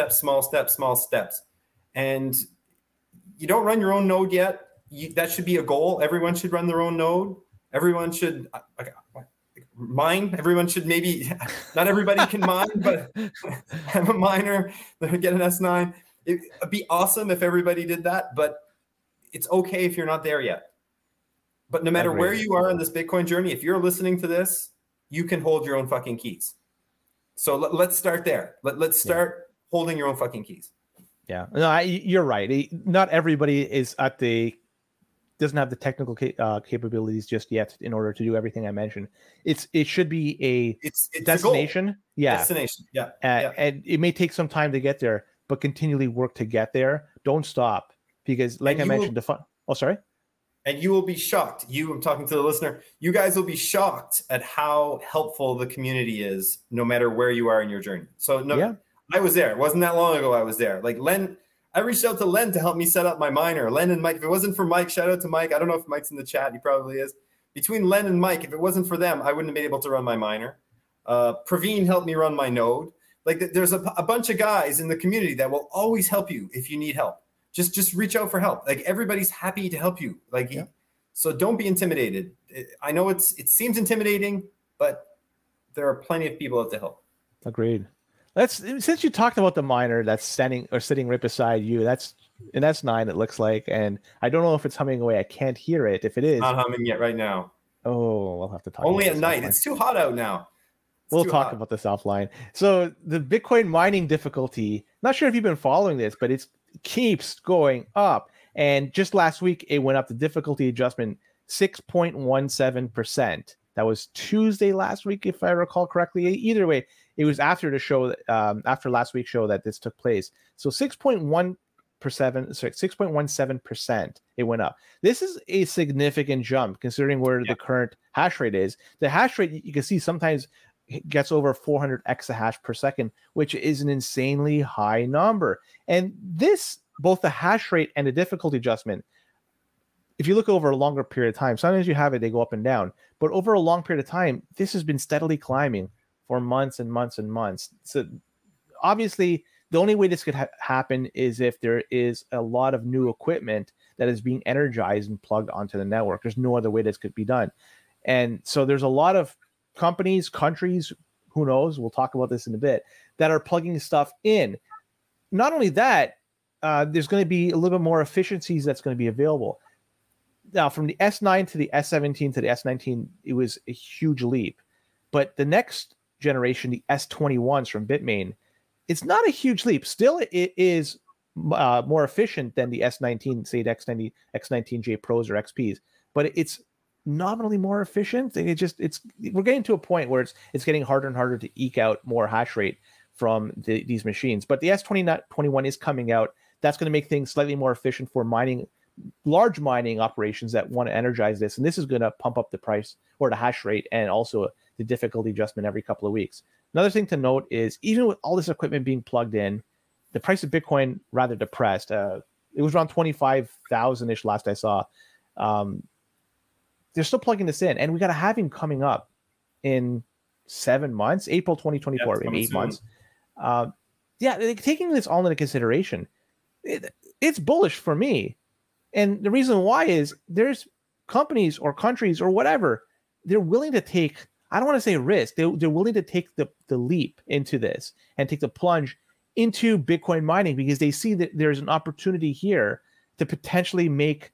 and you don't run your own node yet. That should be a goal. Everyone should run their own node. Everyone should mine. Everyone should maybe, not everybody can mine, but have a miner, get an S9. It'd be awesome if everybody did that, but it's okay if you're not there yet. But no matter where you are in this Bitcoin journey, if you're listening to this, you can hold your own fucking keys. So let's start there. Let's start holding your own fucking keys. Yeah, no, you're right. Not everybody doesn't have the technical capabilities just yet in order to do everything I mentioned. It should be it's destination. Destination. Yeah. And it may take some time to get there, but continually work to get there. Don't stop, because like I mentioned, sorry. And you will be shocked. I'm talking to the listener. You guys will be shocked at how helpful the community is, no matter where you are in your journey. So I was there. It wasn't that long ago I was there. Like Len, I reached out to Len to help me set up my miner. Len and Mike, if it wasn't for Mike, shout out to Mike. I don't know if Mike's in the chat. He probably is. Between Len and Mike, if it wasn't for them, I wouldn't have been able to run my miner. Praveen helped me run my node. Like, there's a bunch of guys in the community that will always help you if you need help. Just reach out for help. Like, everybody's happy to help you. So don't be intimidated. I know it seems intimidating, but there are plenty of people at the hill. Agreed. Since you talked about the miner that's sitting right beside you, that's 9, it looks like, and I don't know if it's humming away. I can't hear it. If it is, not humming yet right now. Oh, we'll have to talk. Only at night. It's too hot out now. We'll talk about this offline. So the Bitcoin mining difficulty, not sure if you've been following this, but it keeps going up. And just last week, it went up, the difficulty adjustment 6.17%. That was Tuesday last week, if I recall correctly. Either way, it was after the show, after last week's show that this took place. So 6.17% it went up. This is a significant jump considering where the current hash rate is. The hash rate, you can see, sometimes gets over 400 exahash per second, which is an insanely high number. And this, both the hash rate and the difficulty adjustment, if you look over a longer period of time, sometimes you have it, they go up and down. But over a long period of time, this has been steadily climbing for months and months and months. So obviously, the only way this could happen is if there is a lot of new equipment that is being energized and plugged onto the network. There's no other way this could be done. And so there's a lot of companies, countries, who knows, we'll talk about this in a bit, that are plugging stuff in. Not only that, there's going to be a little bit more efficiencies that's going to be available. Now, from the S9 to the S17 to the S19, it was a huge leap. But the next generation, the S21s from Bitmain, it's not a huge leap. Still, it is more efficient than the S19, say the X19J Pros or XPs, but it's nominally more efficient. We're getting to a point where it's getting harder and harder to eke out more hash rate from these machines. But the S21 is coming out. That's going to make things slightly more efficient for large mining operations that want to energize this. And this is going to pump up the price or the hash rate and also the difficulty adjustment every couple of weeks. Another thing to note is, even with all this equipment being plugged in, the price of Bitcoin rather depressed. It was around 25,000-ish last I saw. They're still plugging this in, and we got a halving coming up in 7 months, April 2024, in 8 months. Taking this all into consideration, it's bullish for me. And the reason why is there's companies or countries or whatever, they're willing to take, I don't want to say risk, they're willing to take the leap into this and take the plunge into Bitcoin mining because they see that there's an opportunity here to potentially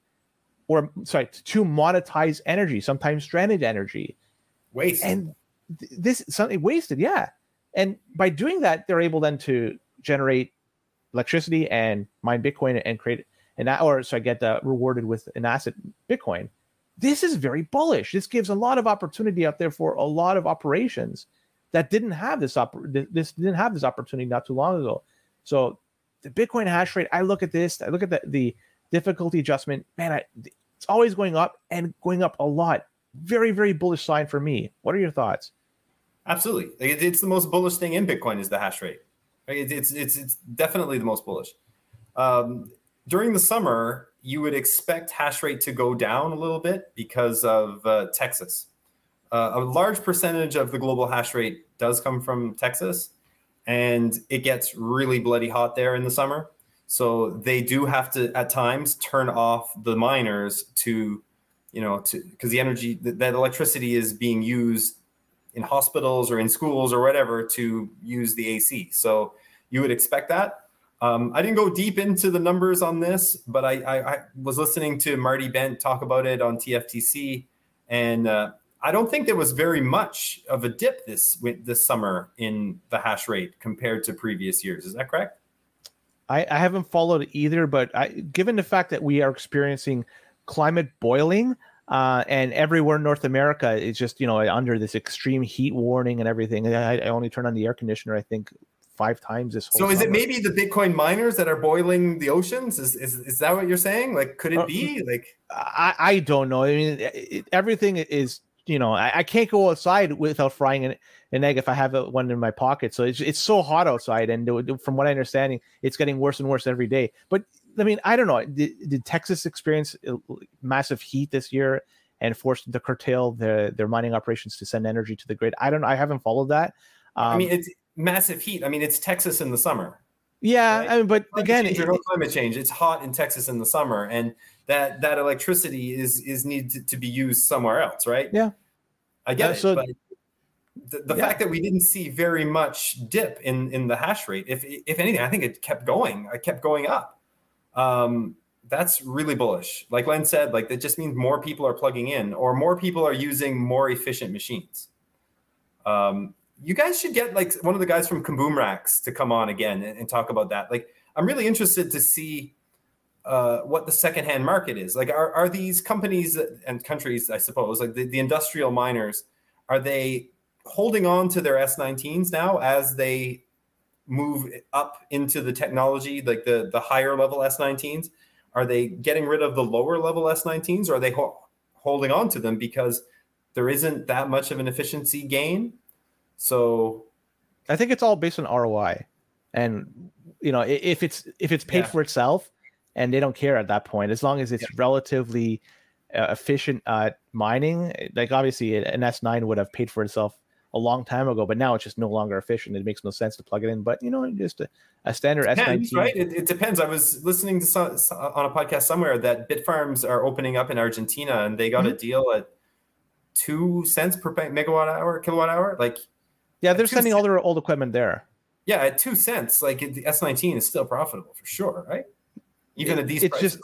to monetize energy, sometimes stranded energy. Wasted. And this is something wasted, yeah. And by doing that, they're able then to generate electricity and mine Bitcoin and create get rewarded with an asset, Bitcoin. This is very bullish. This gives a lot of opportunity out there for a lot of operations that didn't have this opportunity not too long ago. So the Bitcoin hash rate, I look at the difficulty adjustment, man, it's always going up and going up a lot. Very, very bullish sign for me. What are your thoughts? Absolutely. It's the most bullish thing in Bitcoin is the hash rate. It's definitely the most bullish. During the summer, you would expect hash rate to go down a little bit because of Texas. A large percentage of the global hash rate does come from Texas, and it gets really bloody hot there in the summer. So they do have to, at times, turn off the miners because the energy, that electricity is being used in hospitals or in schools or whatever to use the AC. So you would expect that. I didn't go deep into the numbers on this, but I was listening to Marty Bent talk about it on TFTC, and I don't think there was very much of a dip this summer in the hash rate compared to previous years. Is that correct? I haven't followed either, but given the fact that we are experiencing climate boiling and everywhere in North America is just under this extreme heat warning and everything, I only turn on the air conditioner, I think, 5 times this whole So is summer. it maybe the Bitcoin miners that are boiling the oceans? Is that what you're saying? Like, could it be? Like, I don't know. I mean, everything is, I can't go outside without frying an egg if I have one in my pocket. So it's so hot outside. And from what I understand, it's getting worse and worse every day. But I mean, I don't know. Did Texas experience massive heat this year and forced them to curtail their mining operations to send energy to the grid? I don't know. I haven't followed that. I mean, it's massive heat. I mean, it's Texas in the summer. Yeah, Right? I mean, but Climate again, change or no climate change, it's hot in Texas in the summer, and that electricity is needed to be used somewhere else, right? yeah. I get it, So but the yeah, fact that we didn't see very much dip in the hash rate, if anything, I think it kept going. I kept going up. That's really bullish. Like Len said, like that just means more people are plugging in, or more people are using more efficient machines. You guys should get like one of the guys from Kaboom Racks to come on again and talk about that. Like, I'm really interested to see what the secondhand market is. Like, are these companies and countries, I suppose, like the industrial miners, are they holding on to their S19s now as they move up into the technology, like the higher level S19s? Are they getting rid of the lower level S19s, or are they holding on to them because there isn't that much of an efficiency gain? So I think it's all based on ROI, and if it's paid for itself, and they don't care at that point, as long as it's relatively efficient mining. Like, obviously an S9 would have paid for itself a long time ago, but now it's just no longer efficient. It makes no sense to plug it in. But just a standard S19, right? It depends. I was listening to on a podcast somewhere that Bitfarms are opening up in Argentina, and they got a deal at 2 cents per kilowatt hour. Like, yeah, they're sending all their old equipment there. Yeah, at 2 cents, like the S19 is still profitable for sure, right? Even at these prices.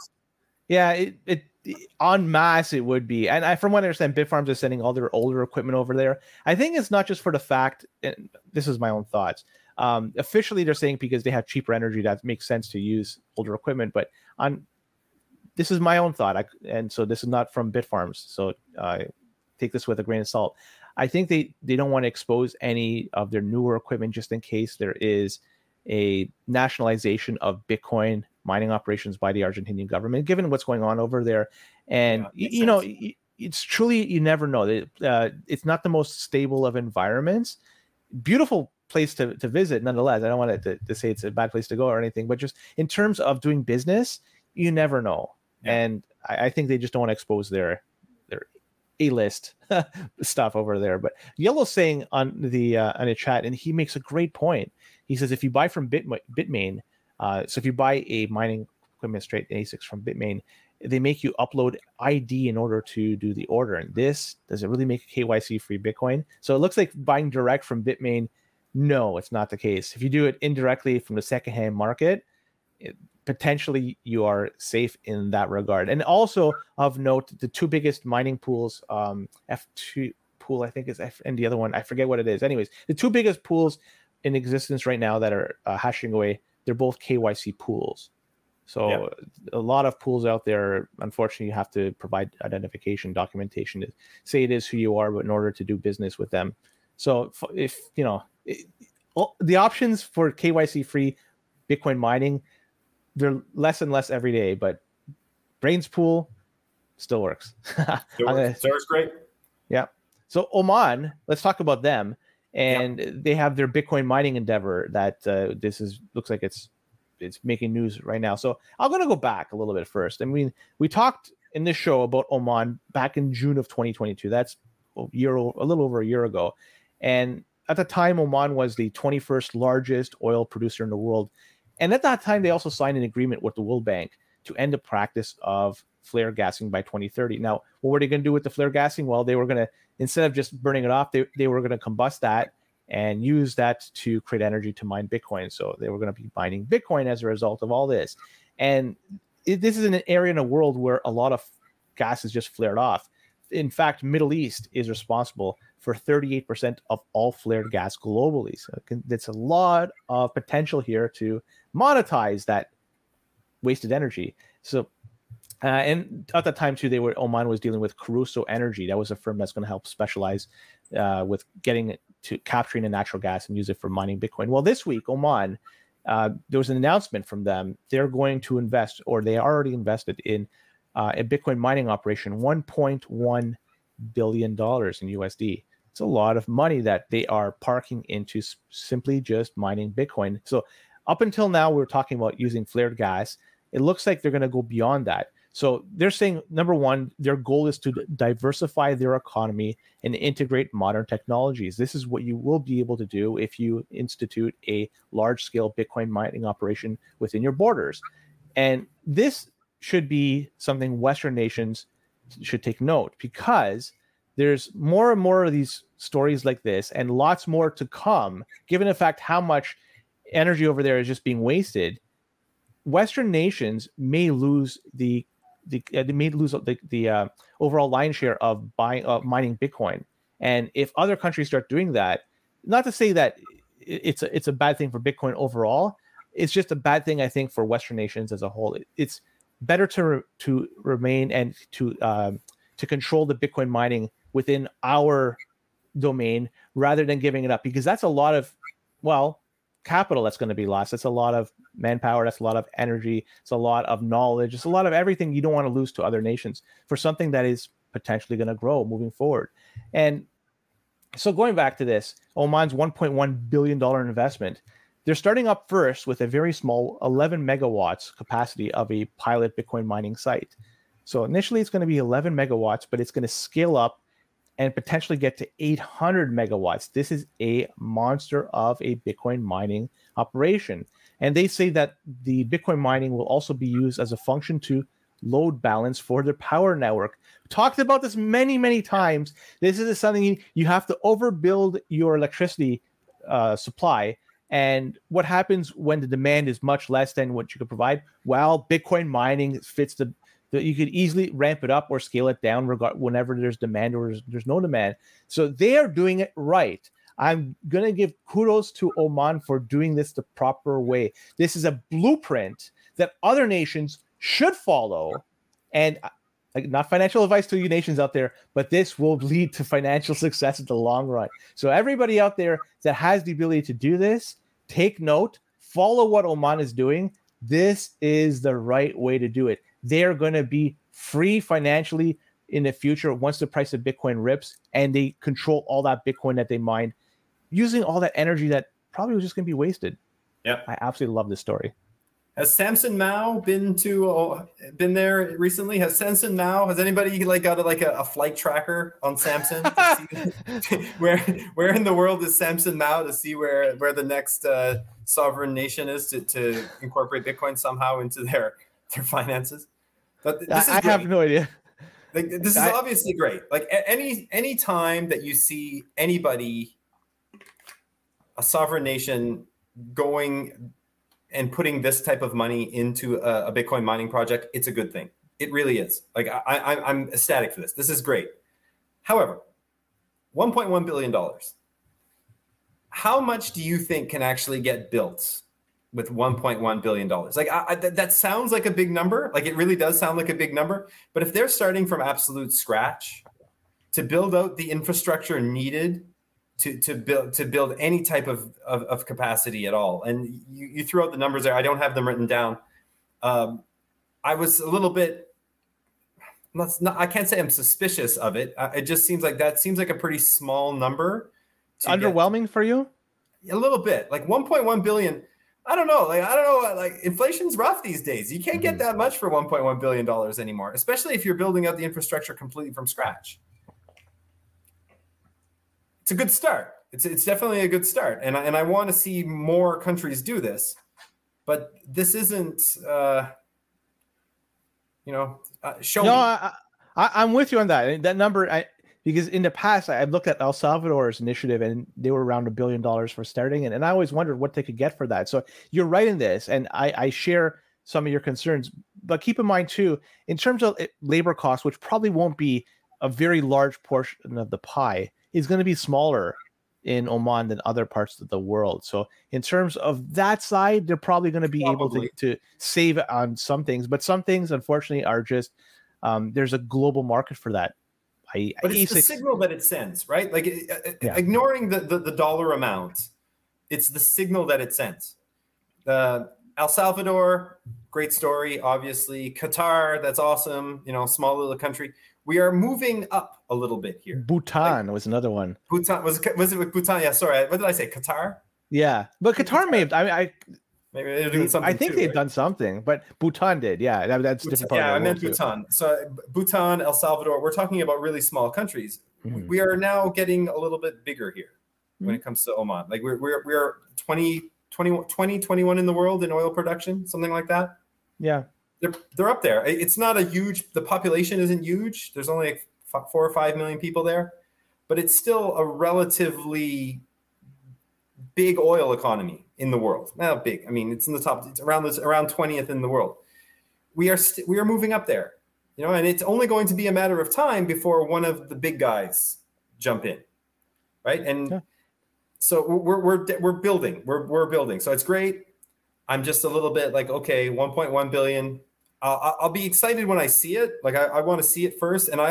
It en masse it would be. And from what I understand, Bitfarms is sending all their older equipment over there. I think it's not just for the fact, and this is my own thoughts. Officially, they're saying because they have cheaper energy, that makes sense to use older equipment. But this is my own thought, and so this is not from Bitfarms. So take this with a grain of salt. I think they don't want to expose any of their newer equipment just in case there is a nationalization of Bitcoin mining operations by the Argentinian government, given what's going on over there. And it's truly, you never know. It's not the most stable of environments. Beautiful place to visit, nonetheless. I don't want to say it's a bad place to go or anything, but just in terms of doing business, you never know. Yeah. And I think they just don't want to expose their A-list stuff over there. But Yellow's saying on the chat, and he makes a great point. He says if you buy from Bitmain, so if you buy a mining equipment straight ASICs from Bitmain, they make you upload ID in order to do the order. And does it really make a KYC free Bitcoin? So it looks like buying direct from Bitmain. No, it's not the case. If you do it indirectly from the secondhand market, potentially you are safe in that regard. And also of note, the two biggest mining pools, F2 pool, I think is F, and the other one, I forget what it is. Anyways, the two biggest pools in existence right now that are hashing away, they're both KYC pools. So a lot of pools out there, unfortunately, you have to provide identification documentation to say it is who you are, but in order to do business with them. So if the options for KYC free Bitcoin mining, they're less and less every day, but Brains Pool still works. It's great. Yeah. So Oman, let's talk about them. And they have their Bitcoin mining endeavor that looks like it's making news right now. So I'm going to go back a little bit first. I mean, we talked in this show about Oman back in June of 2022. That's a little over a year ago. And at the time, Oman was the 21st largest oil producer in the world. And at that time, they also signed an agreement with the World Bank to end the practice of flare gassing by 2030. Now, what were they going to do with the flare gassing? Well, they were going to, instead of just burning it off, they were going to combust that and use that to create energy to mine Bitcoin. So they were going to be mining Bitcoin as a result of all this. And this is an area in the world where a lot of gas is just flared off. In fact, Middle East is responsible for 38% of all flared gas globally. So it's a lot of potential here to monetize that wasted energy. So, and at that time too, Oman was dealing with Crusoe Energy. That was a firm that's going to help specialize with getting it to capturing the natural gas and use it for mining Bitcoin. Well, this week, Oman, there was an announcement from them. They're going to invest, or they already invested in a Bitcoin mining operation, $1.1 billion in USD. It's a lot of money that they are parking into simply just mining Bitcoin. So up until now, we're talking about using flared gas. It looks like they're going to go beyond that. So they're saying, number one, their goal is to diversify their economy and integrate modern technologies. This is what you will be able to do if you institute a large-scale Bitcoin mining operation within your borders. And this should be something Western nations should take note, because there's more and more of these stories like this and lots more to come, given the fact how much energy over there is just being wasted. Western nations may lose the overall lion's share of mining Bitcoin. And if other countries start doing that, not to say that it's a bad thing for Bitcoin overall, it's just a bad thing, I think, for Western nations as a whole. It's better to remain and to control the Bitcoin mining within our domain rather than giving it up, because that's a lot of, well, capital that's going to be lost. It's a lot of manpower. That's a lot of energy. It's a lot of knowledge. It's a lot of everything you don't want to lose to other nations for something that is potentially going to grow moving forward. And so going back to this, Oman's $1.1 billion investment, they're starting up first with a very small 11 megawatts capacity of a pilot Bitcoin mining site. So initially it's going to be 11 megawatts, but it's going to scale up and potentially get to 800 megawatts. This is a monster of a Bitcoin mining operation. And they say that the Bitcoin mining will also be used as a function to load balance for their power network. Talked about this many, many times. This is something you have to overbuild your electricity supply. And what happens when the demand is much less than what you could provide? Well, Bitcoin mining fits you could easily ramp it up or scale it down whenever there's demand or there's no demand. So they are doing it right. I'm going to give kudos to Oman for doing this the proper way. This is a blueprint that other nations should follow. And not financial advice to you nations out there, but this will lead to financial success in the long run. So everybody out there that has the ability to do this, take note, follow what Oman is doing. This is the right way to do it. They're going to be free financially in the future once the price of Bitcoin rips and they control all that Bitcoin that they mine, using all that energy that probably was just going to be wasted. Yeah, I absolutely love this story. Has Samson Mao been there recently? Has anybody got a flight tracker on Samson to see where in the world is Samson Mao, to see where the next sovereign nation is to incorporate Bitcoin somehow into their finances? But this is I have no idea. This is obviously great. Like any time that you see anybody, a sovereign nation, going and putting this type of money into a Bitcoin mining project, it's a good thing. It really is. Like I'm ecstatic for this. This is great. However, $1.1 billion. How much do you think can actually get built with $1.1 billion? Like that sounds like a big number. Like it really does sound like a big number. But if they're starting from absolute scratch to build out the infrastructure needed to build any type of capacity at all, and you threw out the numbers there. I don't have them written down. I was a little bit. I can't say I'm suspicious of it. It just seems like a pretty small number. Underwhelming for you? A little bit. Like 1.1 billion. I don't know. Like inflation's rough these days. You can't get that much for $1.1 billion anymore, especially if you're building out the infrastructure completely from scratch. It's a good start. It's definitely a good start, and I want to see more countries do this, but this isn't, show. No, I'm with you on that. That number, because in the past I've looked at El Salvador's initiative, and they were around $1 billion for starting, and I always wondered what they could get for that. So you're right in this, and I share some of your concerns, but keep in mind too, in terms of labor costs, which probably won't be a very large portion of the pie, is going to be smaller in Oman than other parts of the world. So in terms of that side, they're probably going to be able to save on some things, but some things unfortunately are just there's a global market for that. But it's the signal that it sends, right? Like ignoring the dollar amount, it's the signal that it sends. El Salvador, great story, obviously. Qatar, that's awesome. Small little country. We are moving up a little bit here. Bhutan was another one. Bhutan was it with Bhutan? Yeah, sorry. What did I say? Qatar? Yeah, but Qatar may have. Maybe they're doing something. I think they've done something, but Bhutan did. Yeah, that's Bhutan, different part. Yeah, of I the meant world, Bhutan. So Bhutan, El Salvador. We're talking about really small countries. Mhm. We are now getting a little bit bigger here when it comes to Oman. Like we're 21 in the world in oil production, something like that. Yeah, they're up there. It's not a huge. The population isn't huge. There's only like 4 or 5 million people there, but it's still a relatively big oil economy in the world. Not big. I mean, it's in the top. It's around 20th in the world. We are moving up there, you know, and it's only going to be a matter of time before one of the big guys jump in, right? And so we're building. We're building. So it's great. I'm just a little bit like, okay, 1.1 billion. I'll be excited when I see it. Like I want to see it first, and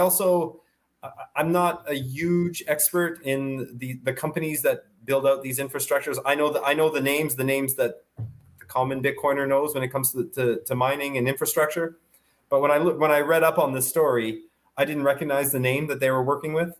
I'm not a huge expert in the companies that build out these infrastructures. I know the names that the common Bitcoiner knows when it comes to mining and infrastructure. But when I read up on this story, I didn't recognize the name that they were working with.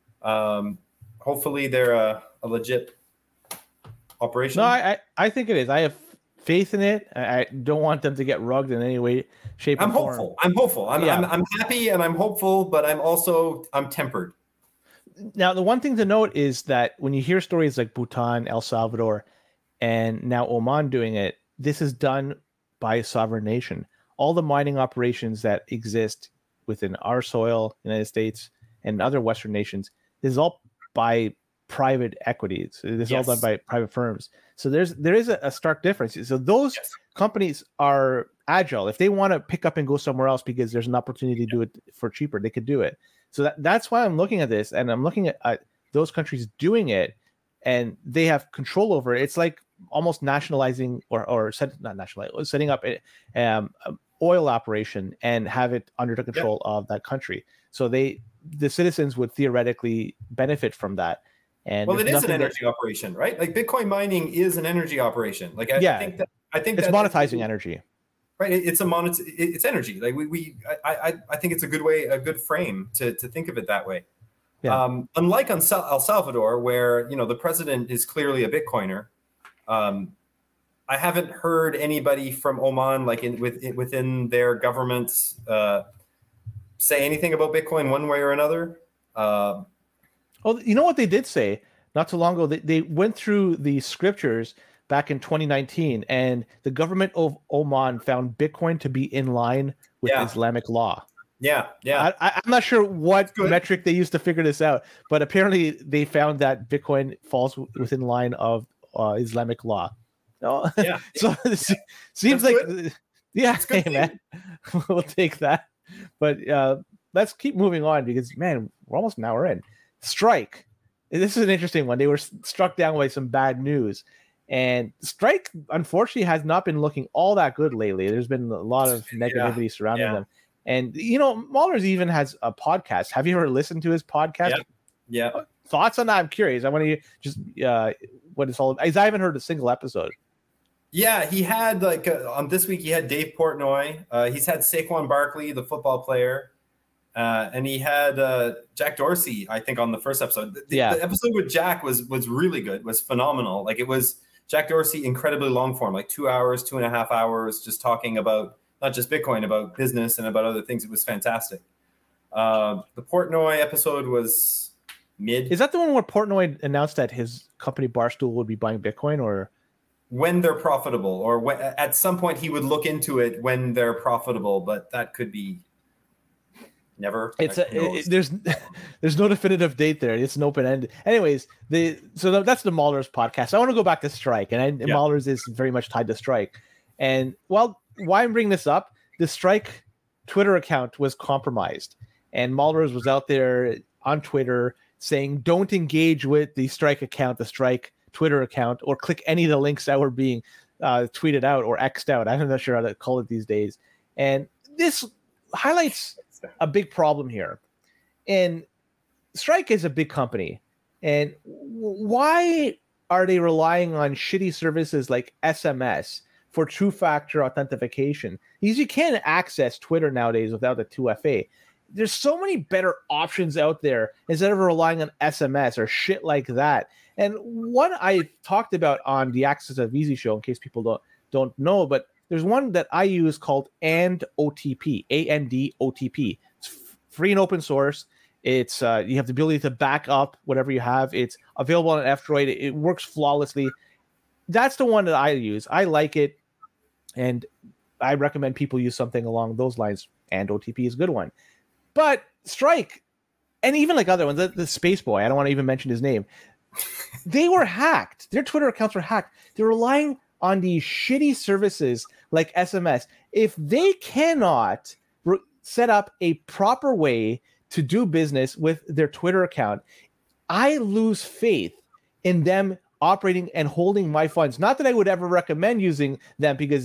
Hopefully, they're a legit operation. No, I think it is. I have faith in it. I don't want them to get rugged in any way, shape, or form. I'm hopeful. I'm happy and I'm hopeful, but I'm tempered. Now, the one thing to note is that when you hear stories like Bhutan, El Salvador, and now Oman doing it, this is done by a sovereign nation. All the mining operations that exist within our soil, United States, and other Western nations, this is all by private equities. This is all done by private firms. So there is a stark difference. So those companies are agile. If they want to pick up and go somewhere else because there's an opportunity to do it for cheaper, they could do it. So that's why I'm looking at this, and I'm looking at those countries doing it, and they have control over it. It's like almost nationalizing setting up an oil operation and have it under the control of that country. So the citizens would theoretically benefit from that. And well, it is an energy operation, right? Like Bitcoin mining is an energy operation. Like I think it's monetizing energy, right? It's energy. Like I think it's a good frame to think of it that way. Yeah. Unlike El Salvador, where the president is clearly a Bitcoiner, I haven't heard anybody from Oman within their governments say anything about Bitcoin one way or another. Oh, you know what they did say not too long ago? They went through the scriptures back in 2019, and the government of Oman found Bitcoin to be in line with Islamic law. Yeah. I'm not sure what metric they used to figure this out, but apparently they found that Bitcoin falls within line of Islamic law. Oh, yeah. So it seems like, hey, man, we'll take that. But let's keep moving on because, man, we're almost an hour in. Strike. This is an interesting one. They were struck down by some bad news. And Strike, unfortunately, has not been looking all that good lately. There's been a lot of negativity surrounding them. And, Mallers even has a podcast. Have you ever listened to his podcast? Yeah. Thoughts on that? I'm curious. I want to just what it's all about. I haven't heard a single episode. Yeah, he had on this week, he had Dave Portnoy. He's had Saquon Barkley, the football player. And he had Jack Dorsey, I think, on the first episode. The episode with Jack was really good, was phenomenal. Like it was Jack Dorsey, incredibly long form, like 2 hours, 2.5 hours, just talking about not just Bitcoin, about business and about other things. It was fantastic. The Portnoy episode was mid. Is that the one where Portnoy announced that his company Barstool would be buying Bitcoin, or when they're profitable, or when, at some point he would look into it when they're profitable? But that could be. Never. There's no definitive date there. It's an open end. Anyways, that's the Maulers podcast. I want to go back to Strike, and Maulers is very much tied to Strike. And why I'm bringing this up, the Strike Twitter account was compromised, and Maulers was out there on Twitter saying, "Don't engage with the Strike account, the Strike Twitter account, or click any of the links that were being tweeted out or X'd out." I'm not sure how to call it these days. And this highlights a big problem here. And Strike is a big company. And why are they relying on shitty services like SMS for two-factor authentication? Because you can't access Twitter nowadays without the 2FA. There's so many better options out there instead of relying on SMS or shit like that. And one I talked about on the Access of Easy show, in case people don't know, but there's one that I use called AndOTP, AndOTP. It's free and open source. It's you have the ability to back up whatever you have. It's available on F-Droid. It works flawlessly. That's the one that I use. I like it, and I recommend people use something along those lines. AndOTP is a good one. But Strike, and even like other ones, the Space Boy, I don't want to even mention his name, they were hacked. Their Twitter accounts were hacked. They're relying on these shitty services like SMS. If they cannot set up a proper way to do business with their Twitter account, I lose faith in them operating and holding my funds. Not that I would ever recommend using them because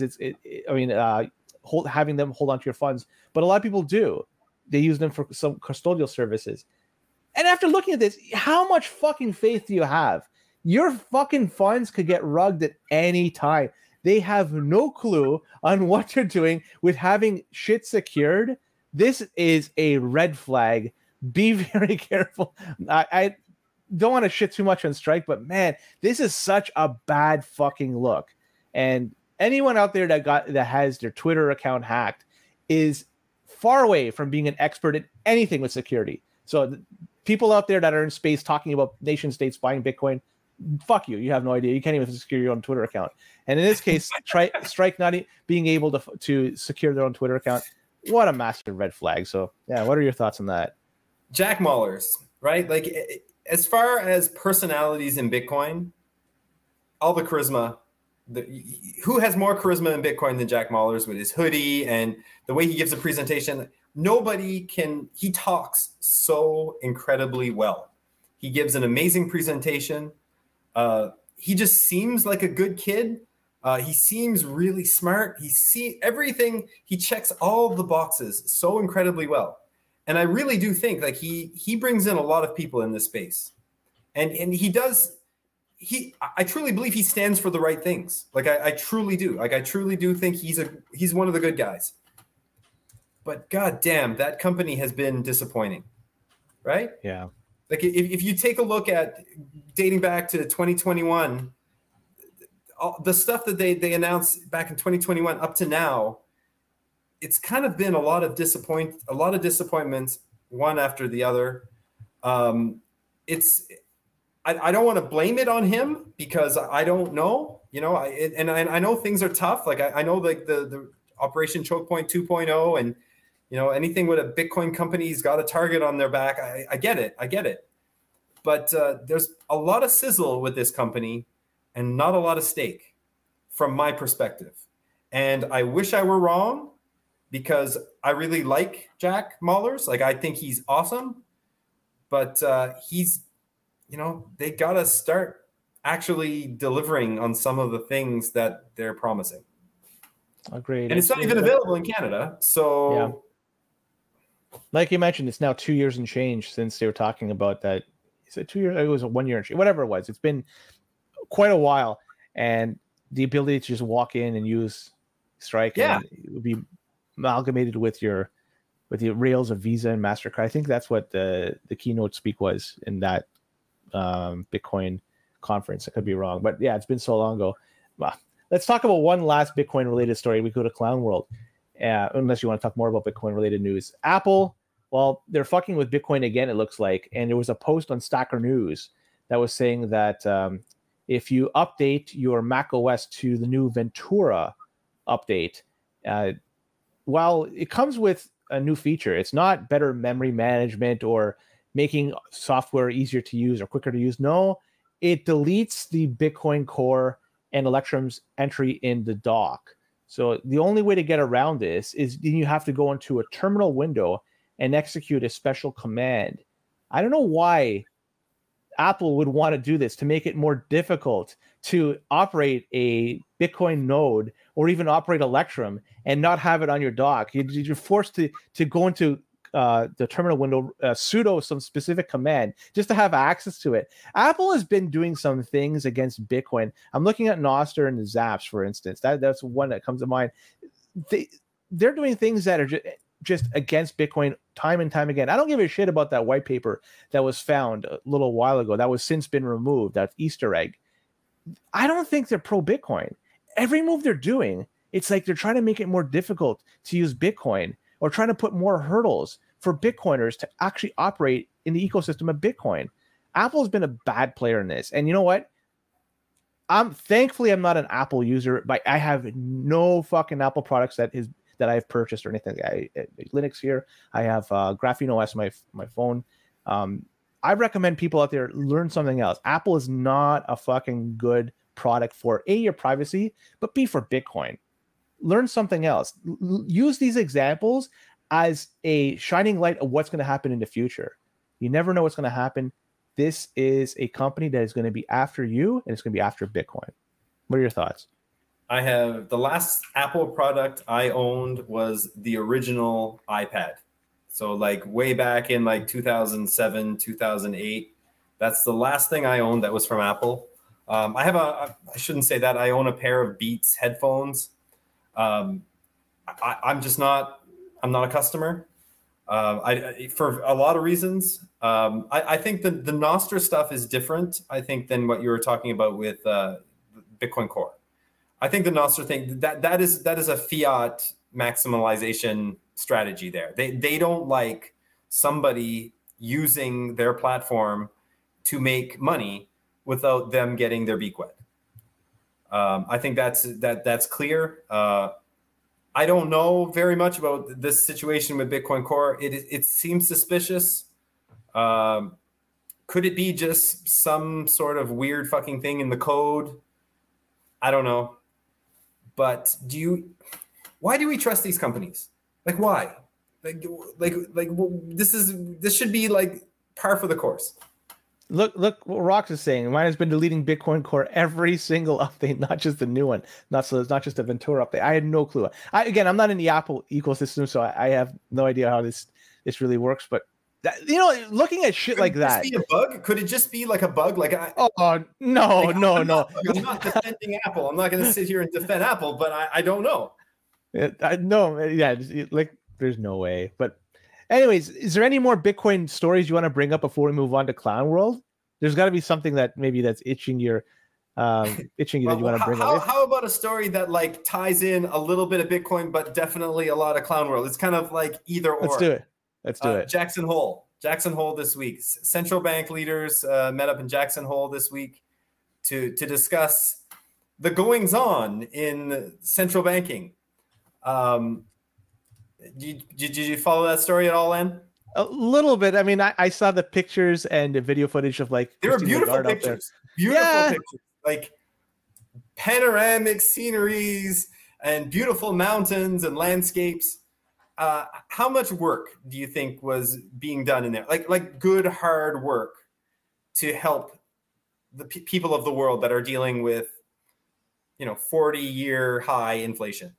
having them hold onto your funds, but a lot of people do. They use them for some custodial services. And after looking at this, how much fucking faith do you have? Your fucking funds could get rugged at any time. They have no clue on what they're doing with having shit secured. This is a red flag. Be very careful. I don't want to shit too much on Strike, but man, this is such a bad fucking look. And anyone out there that has their Twitter account hacked is far away from being an expert in anything with security. So people out there that are in space talking about nation states buying Bitcoin, fuck you. You have no idea. You can't even secure your own Twitter account. And in this case, Strike not being able to secure their own Twitter account, what a massive red flag. So yeah, what are your thoughts on that? Jack Mallers, right? Like, as far as personalities in Bitcoin, all the charisma, who has more charisma in Bitcoin than Jack Mallers with his hoodie and the way he gives a presentation? He talks so incredibly well. He gives an amazing presentation. He just seems like a good kid. He seems really smart. Everything. He checks all the boxes so incredibly well. And I really do think like he brings in a lot of people in this space, and he does. I truly believe he stands for the right things. Like I truly do. Like I truly do think he's one of the good guys. But god damn, that company has been disappointing, right? Yeah. Like if you take a look at dating back to 2021, the stuff that they announced back in 2021 up to now, it's kind of been a lot of disappointments, one after the other. I don't want to blame it on him because I don't know, I know things are tough. Like I know like the Operation Choke Point 2.0 and anything with a Bitcoin company's got a target on their back. I get it. But there's a lot of sizzle with this company and not a lot of steak from my perspective. And I wish I were wrong because I really like Jack Mallers. Like I think he's awesome, but he's, they got to start actually delivering on some of the things that they're promising. Agreed. And it's not even available in Canada. So yeah. Like you mentioned, it's now 2 years and change since they were talking about that. Is it 2 years? It was 1 year and change, whatever it was. It's been quite a while. And the ability to just walk in and use Strike, and it would be amalgamated with the rails of Visa and MasterCard. I think that's what the keynote speak was in that Bitcoin conference. I could be wrong, but yeah, it's been so long ago. Well, let's talk about one last Bitcoin related story. We go to Clown World, unless you want to talk more about Bitcoin related news. Apple, well, they're fucking with Bitcoin again, it looks like. And there was a post on Stacker News that was saying that if you update your Mac OS to the new Ventura update, while it comes with a new feature, it's not better memory management or making software easier to use or quicker to use. No, it deletes the Bitcoin Core and Electrum's entry in the dock. So the only way to get around this is you have to go into a terminal window and execute a special command. I don't know why Apple would want to do this, to make it more difficult to operate a Bitcoin node or even operate Electrum and not have it on your dock. You're forced to go into the terminal window, sudo some specific command just to have access to it. Apple has been doing some things against Bitcoin. I'm looking at Nostr and the Zaps, for instance. That's one that comes to mind. They're doing things that are just against Bitcoin time and time again. I don't give a shit about that white paper that was found a little while ago that was since been removed, that Easter egg. I don't think they're pro-Bitcoin. every move they're doing, it's like they're trying to make it more difficult to use Bitcoin or trying to put more hurdles for Bitcoiners to actually operate in the ecosystem of Bitcoin. Apple's been a bad player in this. And you know what? Thankfully I'm not an Apple user, but I have no fucking Apple products that I've purchased or anything. Linux here. I have Graphene OS on my phone. I recommend people out there learn something else. Apple is not a fucking good product for A, your privacy, but B, for Bitcoin. Learn something else. Use these examples as a shining light of what's going to happen in the future. You never know what's going to happen. This is a company that is going to be after you, and it's going to be after Bitcoin. What are your thoughts? The last Apple product I owned was the original iPad. So like way back in like 2007, 2008, that's the last thing I owned that was from Apple. I shouldn't say that. I own a pair of Beats headphones. I'm not a customer. For a lot of reasons. I think the Nostr stuff is different, I think, than what you were talking about with Bitcoin Core. I think the Nostr thing, that is a fiat maximalization strategy there. They don't like somebody using their platform to make money without them getting their beak wet. I think that's clear. I don't know very much about this situation with Bitcoin Core. It seems suspicious. Could it be just some sort of weird fucking thing in the code? I don't know. But why do we trust these companies? Like, why? Like this should be like par for the course. Look what Rox is saying. Mine has been deleting Bitcoin Core every single update, not just the new one. It's not just a Ventura update. I had no clue. I'm not in the Apple ecosystem, so I have no idea how this really works. But looking at shit like that, could it just be a bug? Could it just be like a bug? Like, no. I'm not defending Apple. I'm not going to sit here and defend Apple, but I don't know. There's no way. But anyways, is there any more Bitcoin stories you want to bring up before we move on to Clown World? There's got to be something that that's itching you that you want to bring up. How about a story that like ties in a little bit of Bitcoin, but definitely a lot of Clown World? It's kind of like either or. Let's do it. Jackson Hole this week. Central bank leaders met up in Jackson Hole this week to discuss the goings on in central banking. Did you follow that story at all, Len? A little bit. I mean, I saw the pictures and the video footage of like they were beautiful pictures. Beautiful pictures, like panoramic sceneries and beautiful mountains and landscapes. How much work do you think was being done in there? Like good hard work to help the people of the world that are dealing with 40-year high inflation.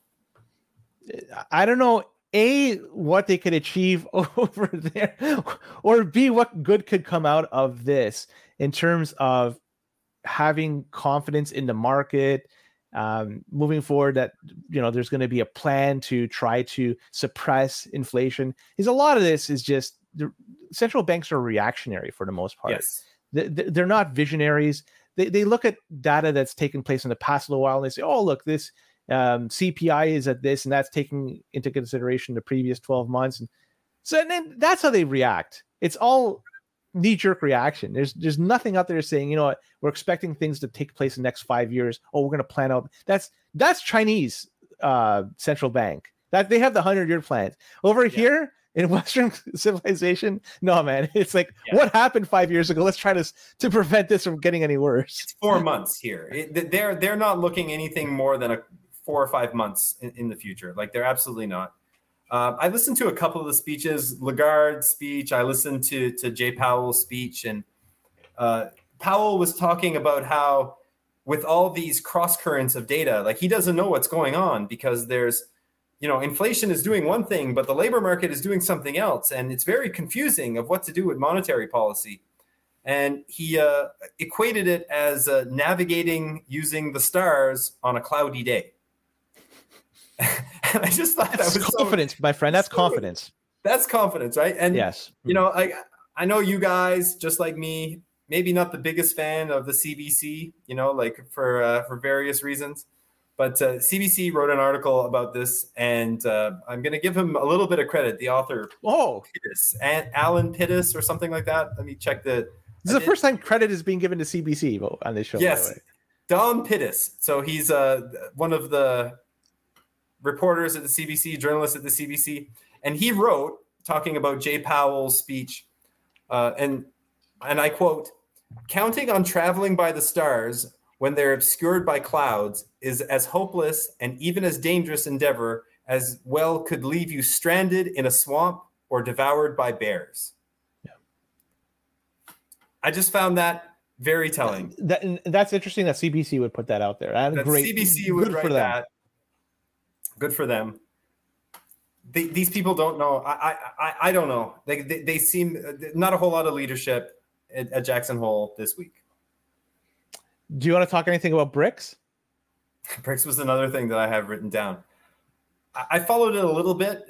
I don't know, A, what they could achieve over there, or B, what good could come out of this in terms of having confidence in the market, moving forward, that there's going to be a plan to try to suppress inflation. Because a lot of this is just the central banks are reactionary for the most part. Yes. They're not visionaries. They look at data that's taken place in the past little while and they say, oh, look, this CPI is at this, and that's taking into consideration the previous 12 months. And so then that's how they react. It's all knee-jerk reaction. There's nothing out there saying, what, we're expecting things to take place in the next 5 years. Oh, we're going to plan out. That's Chinese central bank. That they have the 100-year plans. Over here in Western civilization, no, man. It's like, what happened 5 years ago? Let's try to prevent this from getting any worse. It's 4 months here. They're not looking anything more than 4 or 5 months in the future. Like, they're absolutely not. I listened to a couple of the speeches, Lagarde's speech. I listened to Jay Powell's speech, and Powell was talking about how with all these cross currents of data, like he doesn't know what's going on because there's, inflation is doing one thing, but the labor market is doing something else. And it's very confusing of what to do with monetary policy. And he equated it as navigating using the stars on a cloudy day. And I just thought that was confidence, my friend. That's confidence. That's confidence, right? And yes, I know you guys, just like me, maybe not the biggest fan of the CBC, like for various reasons. But CBC wrote an article about this, and I'm going to give him a little bit of credit. The author, Pittis, and Alan Pittis or something like that. Let me check the. This is the first time credit is being given to CBC on this show. Yes, Dom Pittis. So he's one of the reporters at the CBC, journalist at the CBC, and he wrote talking about Jay Powell's speech, and I quote, "Counting on traveling by the stars when they're obscured by clouds is as hopeless and even as dangerous endeavor as well could leave you stranded in a swamp or devoured by bears." Yeah. I just found that very telling. That's interesting that CBC would put that out there. That great. CBC would write that. Good for them. These people don't know. I don't know. They seem not a whole lot of leadership at Jackson Hole this week. Do you want to talk anything about BRICS? BRICS was another thing that I have written down. I followed it a little bit.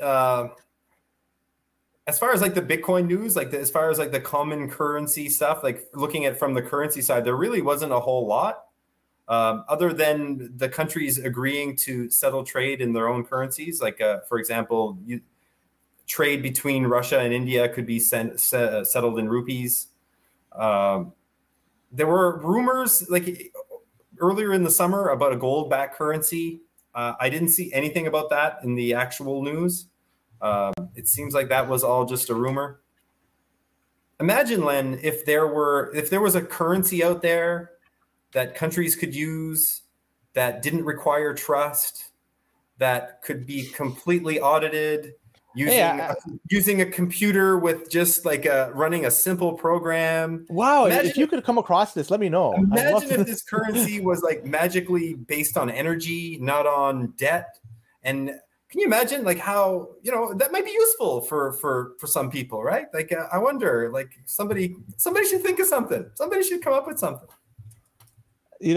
As far as like the Bitcoin news, as far as like the common currency stuff, like looking at from the currency side, there really wasn't a whole lot other than the countries agreeing to settle trade in their own currencies. Like, for example, trade between Russia and India could be settled in rupees. There were rumors like earlier in the summer about a gold-backed currency. I didn't see anything about that in the actual news. It seems like that was all just a rumor. Imagine, Len, if there was a currency out there that countries could use that didn't require trust, that could be completely audited, using a computer with just like running a simple program. Wow, if you could come across this, let me know. Imagine if this currency was like magically based on energy, not on debt. And can you imagine like how, that might be useful for some people, right? Like I wonder, like somebody should think of something. Somebody should come up with something. I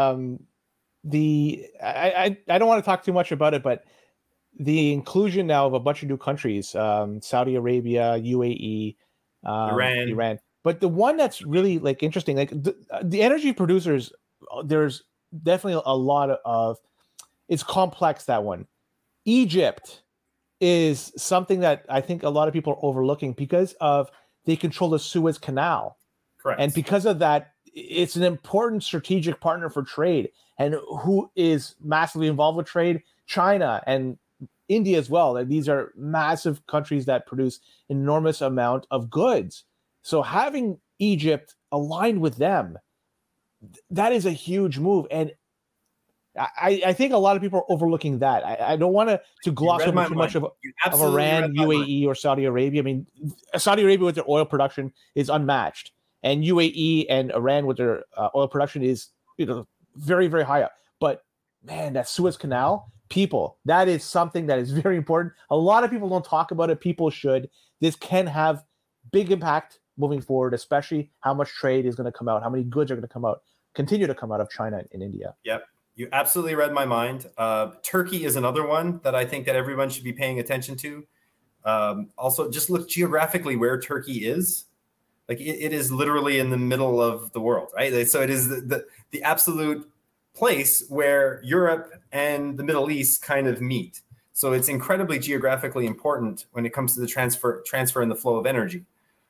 don't want to talk too much about it, but the inclusion now of a bunch of new countries, Saudi Arabia, UAE, Iran. But the one that's really like interesting, like the energy producers, there's definitely a lot of, it's complex, that one. Egypt is something that I think a lot of people are overlooking because of they control the Suez Canal. Correct. And because of that, it's an important strategic partner for trade. And who is massively involved with trade? China and India as well. And these are massive countries that produce enormous amount of goods. So having Egypt aligned with them, that is a huge move. And I think a lot of people are overlooking that. I don't want to gloss over too much of Iran, UAE, or Saudi Arabia. I mean, Saudi Arabia with their oil production is unmatched. And UAE and Iran with their oil production is, very, very high up. But man, that Suez Canal, people, that is something that is very important. A lot of people don't talk about it. People should. This can have big impact moving forward, especially how much trade is going to come out, how many goods are going to continue to come out of China and India. Yep. You absolutely read my mind. Turkey is another one that I think that everyone should be paying attention to. Also, just look geographically where Turkey is. Like it is literally in the middle of the world, right? So it is the absolute place where Europe and the Middle East kind of meet. So it's incredibly geographically important when it comes to the transfer and the flow of energy.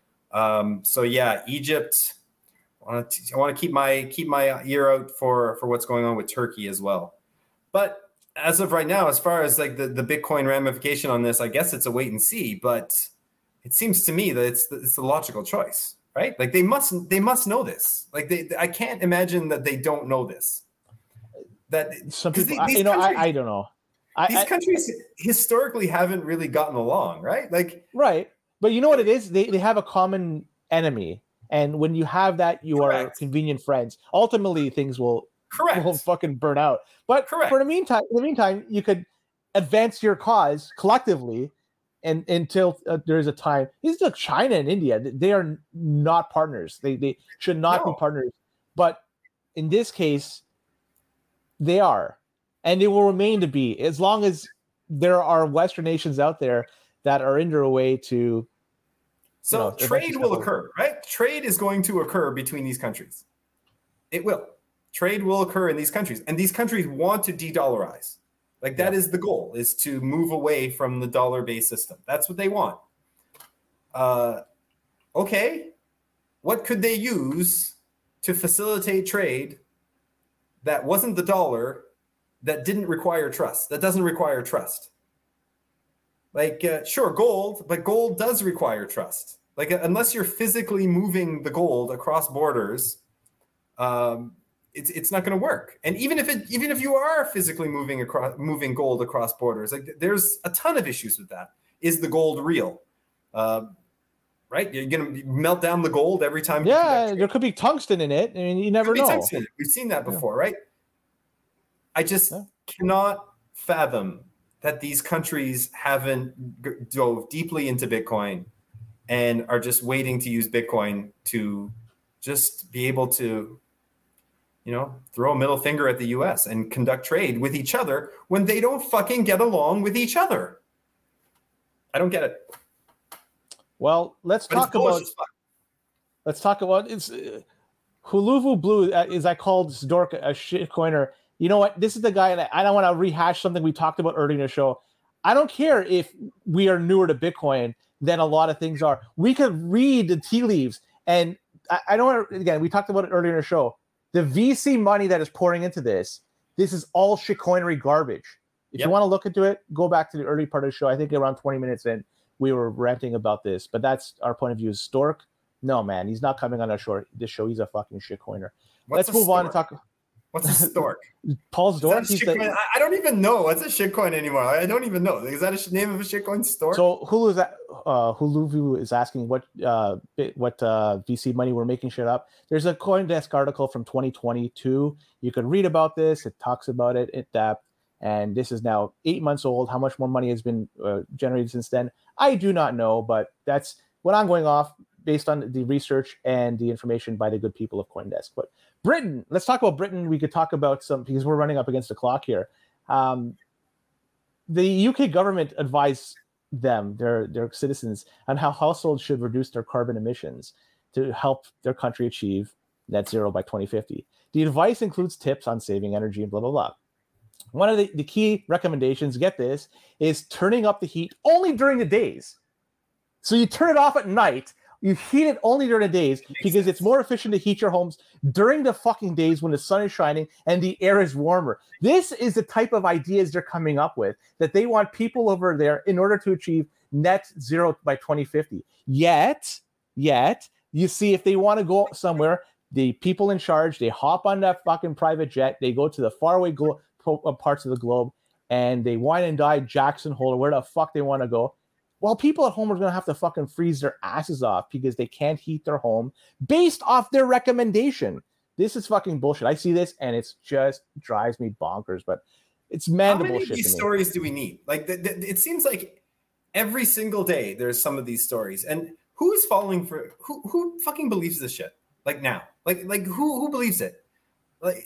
So yeah, Egypt. I want to keep my ear out for what's going on with Turkey as well. But as of right now, as far as like the Bitcoin ramification on this, I guess it's a wait and see. But it seems to me that it's the logical choice, right? Like they must know this. Like I can't imagine that they don't know this. That some people, I don't know. These countries historically haven't really gotten along, right? Like right, but you know what it is? They have a common enemy. And when you have that, you are convenient friends. Ultimately, things will fucking burn out. But for in the meantime, you could advance your cause collectively, and until there is a time. These are China and India. They are not partners. They should not be partners. But in this case, they are, and they will remain to be as long as there are Western nations out there that are in their way to. So trade will occur, right? Trade is going to occur between these countries. It will. Trade will occur in these countries, and these countries want to de-dollarize. Like that is the goal, is to move away from the dollar-based system. That's what they want. Okay, what could they use to facilitate trade that wasn't the dollar, that didn't require trust, that doesn't require trust? Like, sure, gold, but gold does require trust. Like, unless you're physically moving the gold across borders, it's not going to work. And even if you are physically moving gold across borders, like there's a ton of issues with that. Is the gold real? Right? You're going to melt down the gold every time. Yeah, there could be tungsten in it. I mean, you never know. Tungsten. We've seen that before, right? I just cannot fathom that these countries haven't dove deeply into Bitcoin and are just waiting to use Bitcoin to just be able to, throw a middle finger at the US and conduct trade with each other when they don't fucking get along with each other. I don't get it. Well, let's talk about it's Huluvu Blue, as I called Dork a shitcoiner. You know what? This is the guy, and I don't want to rehash something we talked about earlier in the show. I don't care if we are newer to Bitcoin than a lot of things are. We could read the tea leaves, and I don't want to, again, we talked about it earlier in the show. The VC money that is pouring into this is all shitcoinery garbage. If you want to look into it, go back to the early part of the show. I think around 20 minutes in, we were ranting about this, but that's our point of view. Is Stork? No, man, he's not coming on this show. He's a fucking shitcoiner. Let's move on and talk. What's a stork? Paul's Stork. I don't even know what's a shitcoin anymore. I don't even know. Is that a name of a shitcoin, stork? So Hulu is asking what VC money we're making shit up. There's a CoinDesk article from 2022. You can read about this. It talks about it in depth. And this is now 8 months old. How much more money has been generated since then? I do not know, but that's what I'm going off based on the research and the information by the good people of CoinDesk. But Britain, let's talk about Britain. We could talk about some, because we're running up against the clock here. The UK government advised them, their citizens, on how households should reduce their carbon emissions to help their country achieve net zero by 2050. The advice includes tips on saving energy and blah, blah, blah. One of the key recommendations, get this, is turning up the heat only during the days. So you turn it off at night. You heat it only during the days because it's more efficient to heat your homes during the fucking days when the sun is shining and the air is warmer. This is the type of ideas they're coming up with, that they want people over there in order to achieve net zero by 2050. Yet, you see, if they want to go somewhere, the people in charge, they hop on that fucking private jet, they go to the faraway parts of the globe, and they wine and dine Jackson Hole or where the fuck they want to go. Well, people at home are going to have to fucking freeze their asses off because they can't heat their home based off their recommendation. This is fucking bullshit. I see this and it just drives me bonkers, but it's mandible shit. How many of these stories do we need? Like, it seems like every single day there's some of these stories. And who's falling for, who fucking believes this shit? Like now, like who believes it? Like,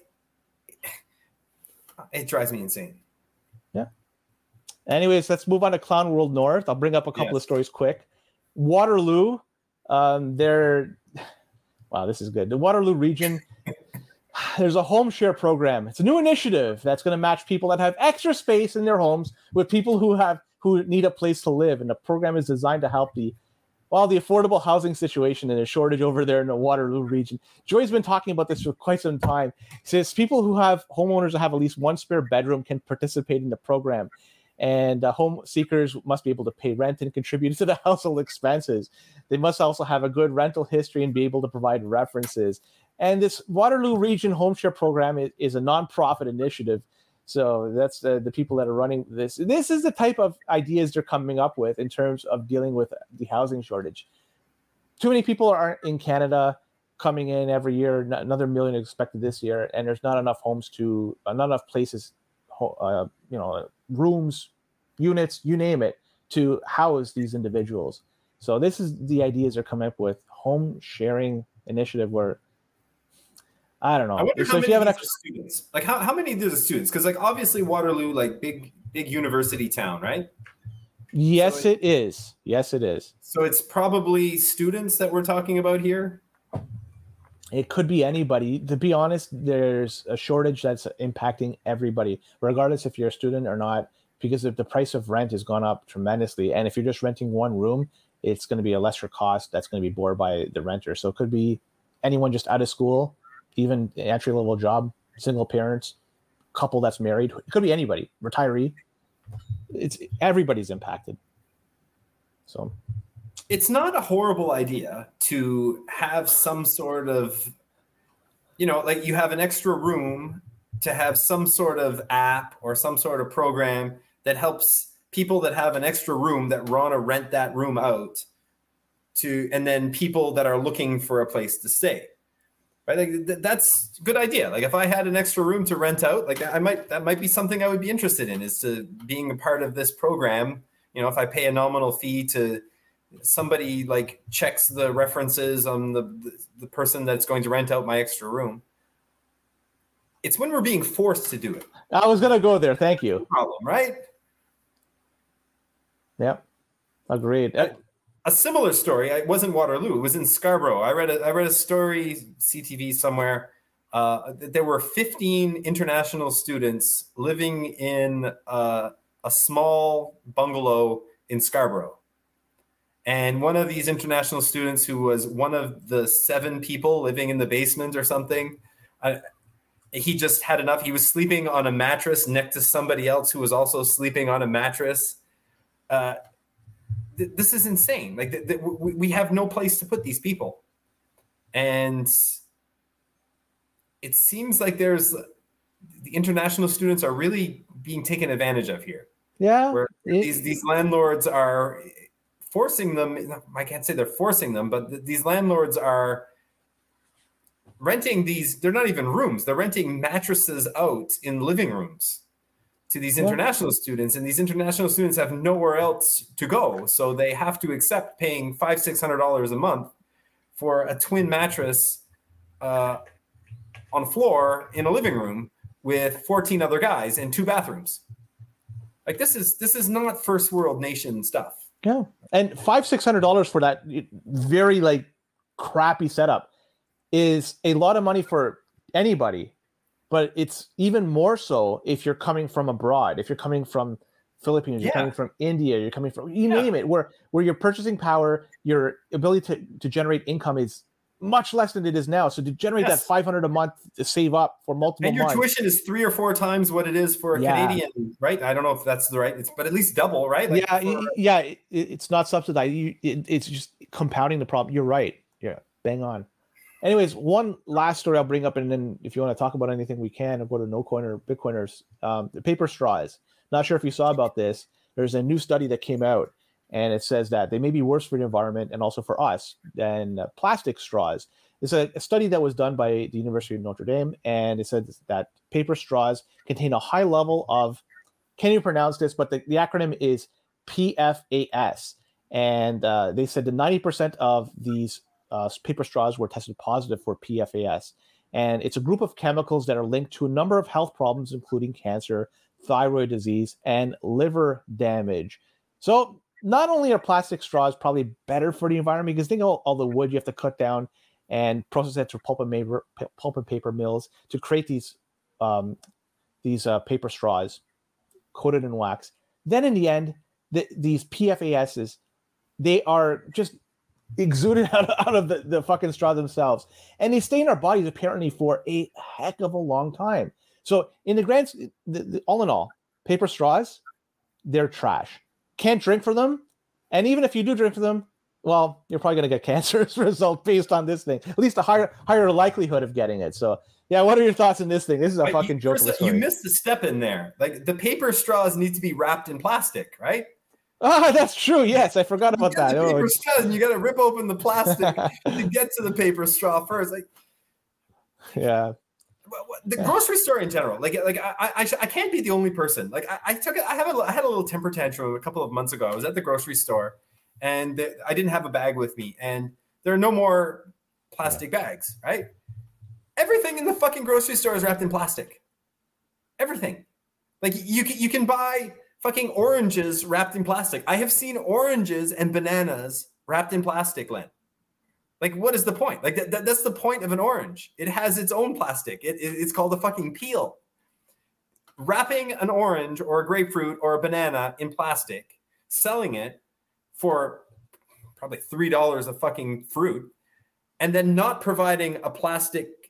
it drives me insane. Yeah. Anyways, let's move on to Clown World North. I'll bring up a couple of stories quick. Waterloo, wow, this is good. The Waterloo region, there's a home share program. It's a new initiative that's going to match people that have extra space in their homes with people who need a place to live. And the program is designed to help the affordable housing situation and a shortage over there in the Waterloo region. Joy's been talking about this for quite some time. He says people who have homeowners that have at least one spare bedroom can participate in the program. And home seekers must be able to pay rent and contribute to the household expenses. They must also have a good rental history and be able to provide references. And this Waterloo Region Home Share Program is a nonprofit initiative. So that's the people that are running this. This is the type of ideas they're coming up with in terms of dealing with the housing shortage. Too many people are in Canada coming in every year. Another million expected this year, and there's not enough not enough places, rooms, units, you name it, to house these individuals. So this is the ideas they're coming up with. Home sharing initiative where, I don't know. I wonder how many of these are students. Like how many of these are students? Because like obviously Waterloo, like big university town, right? Yes, so it is. Yes, it is. So it's probably students that we're talking about here. It could be anybody. To be honest, there's a shortage that's impacting everybody, regardless if you're a student or not, because if the price of rent has gone up tremendously. And if you're just renting one room, it's going to be a lesser cost that's going to be borne by the renter. So it could be anyone just out of school, even entry level job, single parents, couple that's married. It could be anybody, retiree. It's everybody's impacted. So it's not a horrible idea to have some sort of, like you have an extra room, to have some sort of app or some sort of program that helps people that have an extra room that want to rent that room out to, and then people that are looking for a place to stay. Right? Like that's a good idea. Like if I had an extra room to rent out, like that might be something I would be interested in, is to being a part of this program. If I pay a nominal fee to somebody, like checks the references on the person that's going to rent out my extra room. It's when we're being forced to do it. I was going to go there. Thank you. Problem, right? Yep. Agreed. A similar story. It wasn't Waterloo. It was in Scarborough. I read a story, CTV somewhere. There were 15 international students living in a small bungalow in Scarborough. And one of these international students, who was one of the 7 people living in the basement or something, he just had enough. He was sleeping on a mattress next to somebody else who was also sleeping on a mattress. This is insane. Like we have no place to put these people. And it seems like the international students are really being taken advantage of here. Yeah. Where these landlords are forcing them. I can't say they're forcing them, but these landlords are renting these. They're not even rooms. They're renting mattresses out in living rooms to these international students, and these international students have nowhere else to go. So they have to accept paying $500-$600 a month for a twin mattress on the floor in a living room with 14 other guys and 2 bathrooms. Like this is not first world nation stuff. Yeah, and $500-$600 for that very like crappy setup is a lot of money for anybody, but it's even more so if you're coming from abroad. If you're coming from Philippines, you're coming from India, you're coming from name it, where your purchasing power, your ability to generate income is much less than it is now. So to generate that $500 a month to save up for multiple months. And your months, tuition is 3 or 4 times what it is for a Canadian, right? I don't know if that's the right, but at least double, right? Like it's not subsidized. It's just compounding the problem. You're right. Yeah, bang on. Anyways, one last story I'll bring up, and then if you want to talk about anything, we can. I'll go to NoCoin or Bitcoiners. The paper straws. Not sure if you saw about this. There's a new study that came out, and it says that they may be worse for the environment and also for us than plastic straws. It's a study that was done by the University of Notre Dame, and it said that paper straws contain a high level of, can't even pronounce this, but the acronym is PFAS. And they said that 90% of these paper straws were tested positive for PFAS. And it's a group of chemicals that are linked to a number of health problems, including cancer, thyroid disease, and liver damage. So not only are plastic straws probably better for the environment, because think of all the wood you have to cut down and process it through pulp and paper mills to create these paper straws coated in wax. Then in the end, these PFASs, they are just exuded out of the fucking straw themselves, and they stay in our bodies apparently for a heck of a long time. So in the grand, all in all, paper straws, they're trash. Can't drink from them, and even if you do drink from them, well, you're probably going to get cancer as a result based on this thing. At least a higher likelihood of getting it. So yeah, what are your thoughts on this thing? This is a fucking joke. You missed a step in there. Like the paper straws need to be wrapped in plastic, right? Oh, that's true. Yes, I forgot about that. Paper straws, and you got to rip open the plastic to get to the paper straw first. Like, yeah. The grocery store in general, like I can't be the only person. Like I had a little temper tantrum a couple of months ago. I was at the grocery store, and I didn't have a bag with me, and there are no more plastic bags, right? Everything in the fucking grocery store is wrapped in plastic. Everything. Like you can buy fucking oranges wrapped in plastic. I have seen oranges and bananas wrapped in plastic, Len. Like, what is the point? Like that's the point of an orange. It has its own plastic. It's called a fucking peel. Wrapping an orange or a grapefruit or a banana in plastic, selling it for probably $3 a fucking fruit, and then not providing a plastic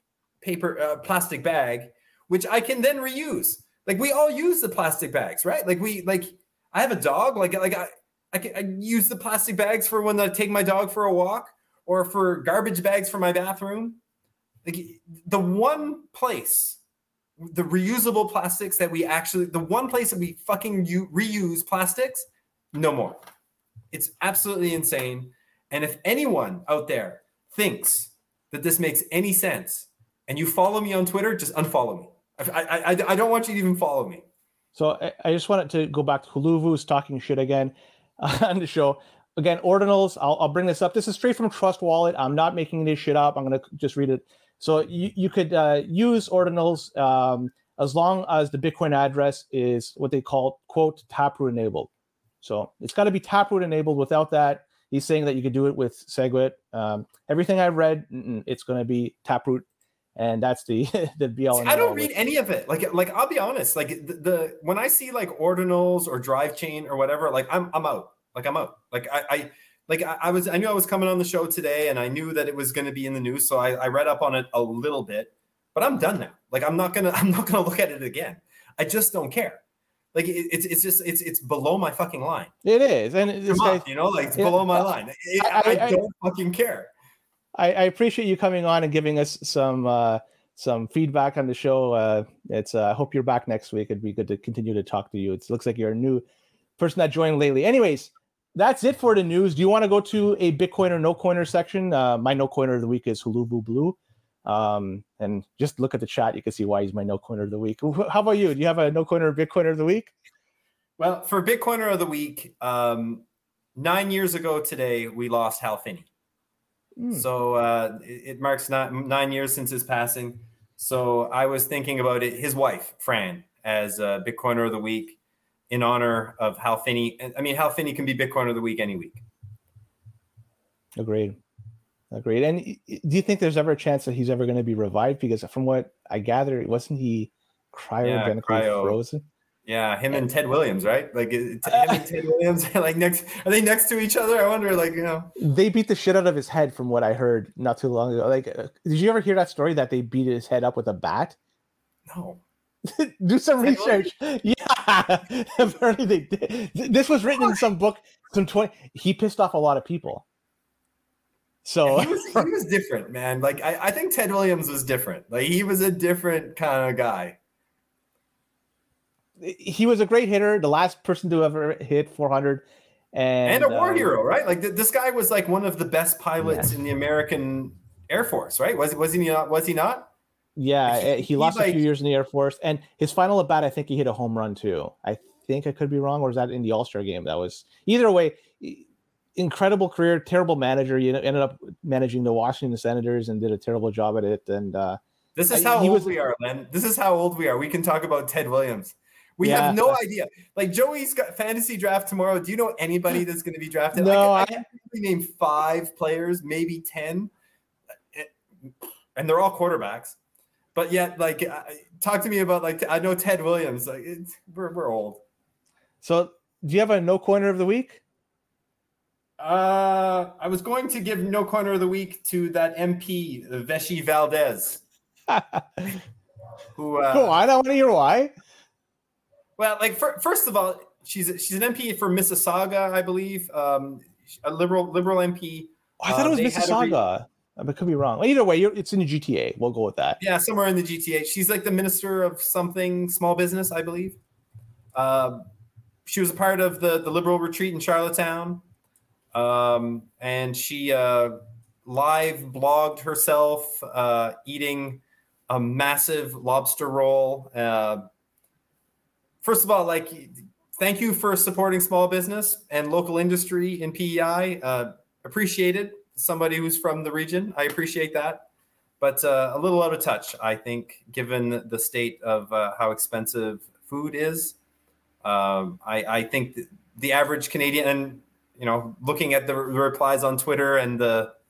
bag, which I can then reuse. Like, we all use the plastic bags, right? I have a dog. I use the plastic bags for when I take my dog for a walk, or for garbage bags for my bathroom. Like, the one place, the reusable plastics that the one place that we fucking reuse plastics, no more. It's absolutely insane. And if anyone out there thinks that this makes any sense, and you follow me on Twitter, just unfollow me. I don't want you to even follow me. So I just wanted to go back to Huluvu's talking shit again on the show. Again, ordinals, I'll bring this up. This is straight from Trust Wallet. I'm not making this shit up. I'm going to just read it. So you could use ordinals as long as the Bitcoin address is what they call, quote, Taproot enabled. So it's got to be Taproot enabled. Without that, he's saying that you could do it with SegWit. Everything I've read, it's going to be Taproot. And that's the be all. I don't read any of it. Like I'll be honest. Like the when I see like ordinals or drive chain or whatever, like I'm out. Like I'm out. Like I knew I was coming on the show today, and I knew that it was going to be in the news, so I read up on it a little bit. But I'm done now. Like I'm not gonna look at it again. I just don't care. Like it's below my fucking line. It is, and this guy, it's below my line. I don't fucking care. I appreciate you coming on and giving us some feedback on the show. I hope you're back next week. It'd be good to continue to talk to you. It looks like you're a new person that joined lately. Anyways, that's it for the news. Do you want to go to a Bitcoin or no coiner section? My no coiner of the week is Huluvu Blue. And just look at the chat. You can see why he's my no coiner of the week. How about you? Do you have a no coiner or Bitcoiner of the week? Well, for Bitcoiner of the week, 9 years ago today, we lost Hal Finney. So it marks 9 years since his passing. So I was thinking about it, his wife, Fran, as Bitcoiner of the week in honor of Hal Finney. I mean, Hal Finney can be Bitcoiner of the week any week. Agreed. And do you think there's ever a chance that he's ever going to be revived? Because from what I gather, wasn't he cryogenically frozen? Yeah, him and Ted Williams, right? Like him and Ted Williams, are they next to each other? I wonder, They beat the shit out of his head, from what I heard not too long ago. Did you ever hear that story that they beat his head up with a bat? No. Do some research. Yeah, apparently they did. This was written in some book. He pissed off a lot of people. So he was different, man. Like I think Ted Williams was different. Like he was a different kind of guy. He was a great hitter, the last person to ever hit 400, and a war hero, right? Like this guy was like one of the best pilots in the American Air Force, right? Was he not? Yeah, he lost a few years in the Air Force, and his final at bat, I think he hit a home run too. I think I could be wrong, or was that in the All-Star game? That was either way. Incredible career, terrible manager. You ended up managing the Washington Senators and did a terrible job at it. And this is how old we are, Len. This is how old we are. We can talk about Ted Williams. We have no idea. Like Joey's got fantasy draft tomorrow. Do you know anybody that's going to be drafted? No, I can name 5 players, maybe 10, and they're all quarterbacks. But yet, talk to me about I know Ted Williams. We're old. So, do you have a no coiner of the week? I was going to give no coiner of the week to that MP Veshi Valdez. Who? I don't want to hear why. Well, first of all, she's an MP for Mississauga, I believe, a liberal MP. I thought it was Mississauga. I could be wrong. Either way, it's in the GTA. We'll go with that. Yeah, somewhere in the GTA. She's like the minister of something small business, I believe. She was a part of the liberal retreat in Charlottetown, and she live blogged herself eating a massive lobster roll. First of all, thank you for supporting small business and local industry in PEI. Appreciated. Somebody who's from the region, I appreciate that. But a little out of touch, I think, given the state of how expensive food is. I think the average Canadian, looking at the replies on Twitter and the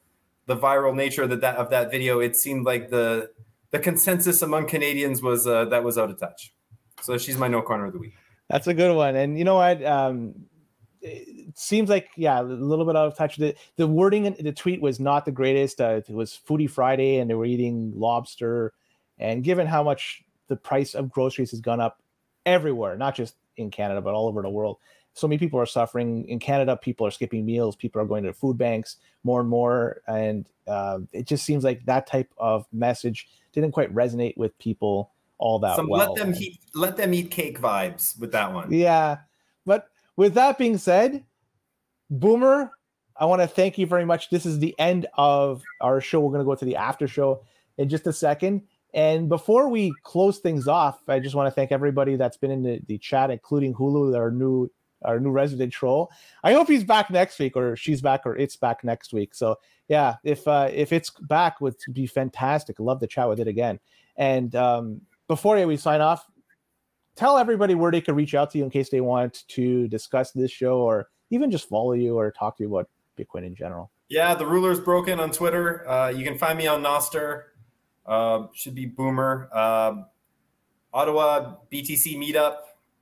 viral nature of that video, it seemed like the consensus among Canadians was that was out of touch. So she's my no corner of the week. That's a good one. And you know what? It seems like, yeah, a little bit out of touch. The wording in the tweet was not the greatest. It was Foodie Friday and they were eating lobster. And given how much the price of groceries has gone up everywhere, not just in Canada, but all over the world, so many people are suffering. In Canada, people are skipping meals. People are going to food banks more and more. And it just seems like that type of message didn't quite resonate with people all that well. Let them eat cake vibes with that one. Yeah. But with that being said, Boomer, I want to thank you very much. This is the end of our show. We're going to go to the after show in just a second. And before we close things off, I just want to thank everybody that's been in the chat, including Hulu, our new resident troll. I hope he's back next week, or she's back, or it's back next week. So yeah, if it's back, would be fantastic. I'd love to chat with it again. And before we sign off, tell everybody where they can reach out to you in case they want to discuss this show or even just follow you or talk to you about Bitcoin in general. Yeah, the ruler's broken on Twitter. You can find me on Nostr. Should be Boomer. Ottawa BTC meetup.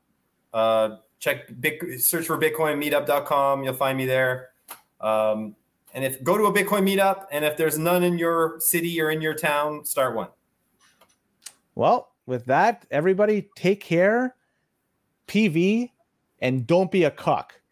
Search for bitcoinmeetup.com. You'll find me there. And go to a Bitcoin meetup, and if there's none in your city or in your town, start one. Well, with that, everybody take care, PV, and don't be a cuck.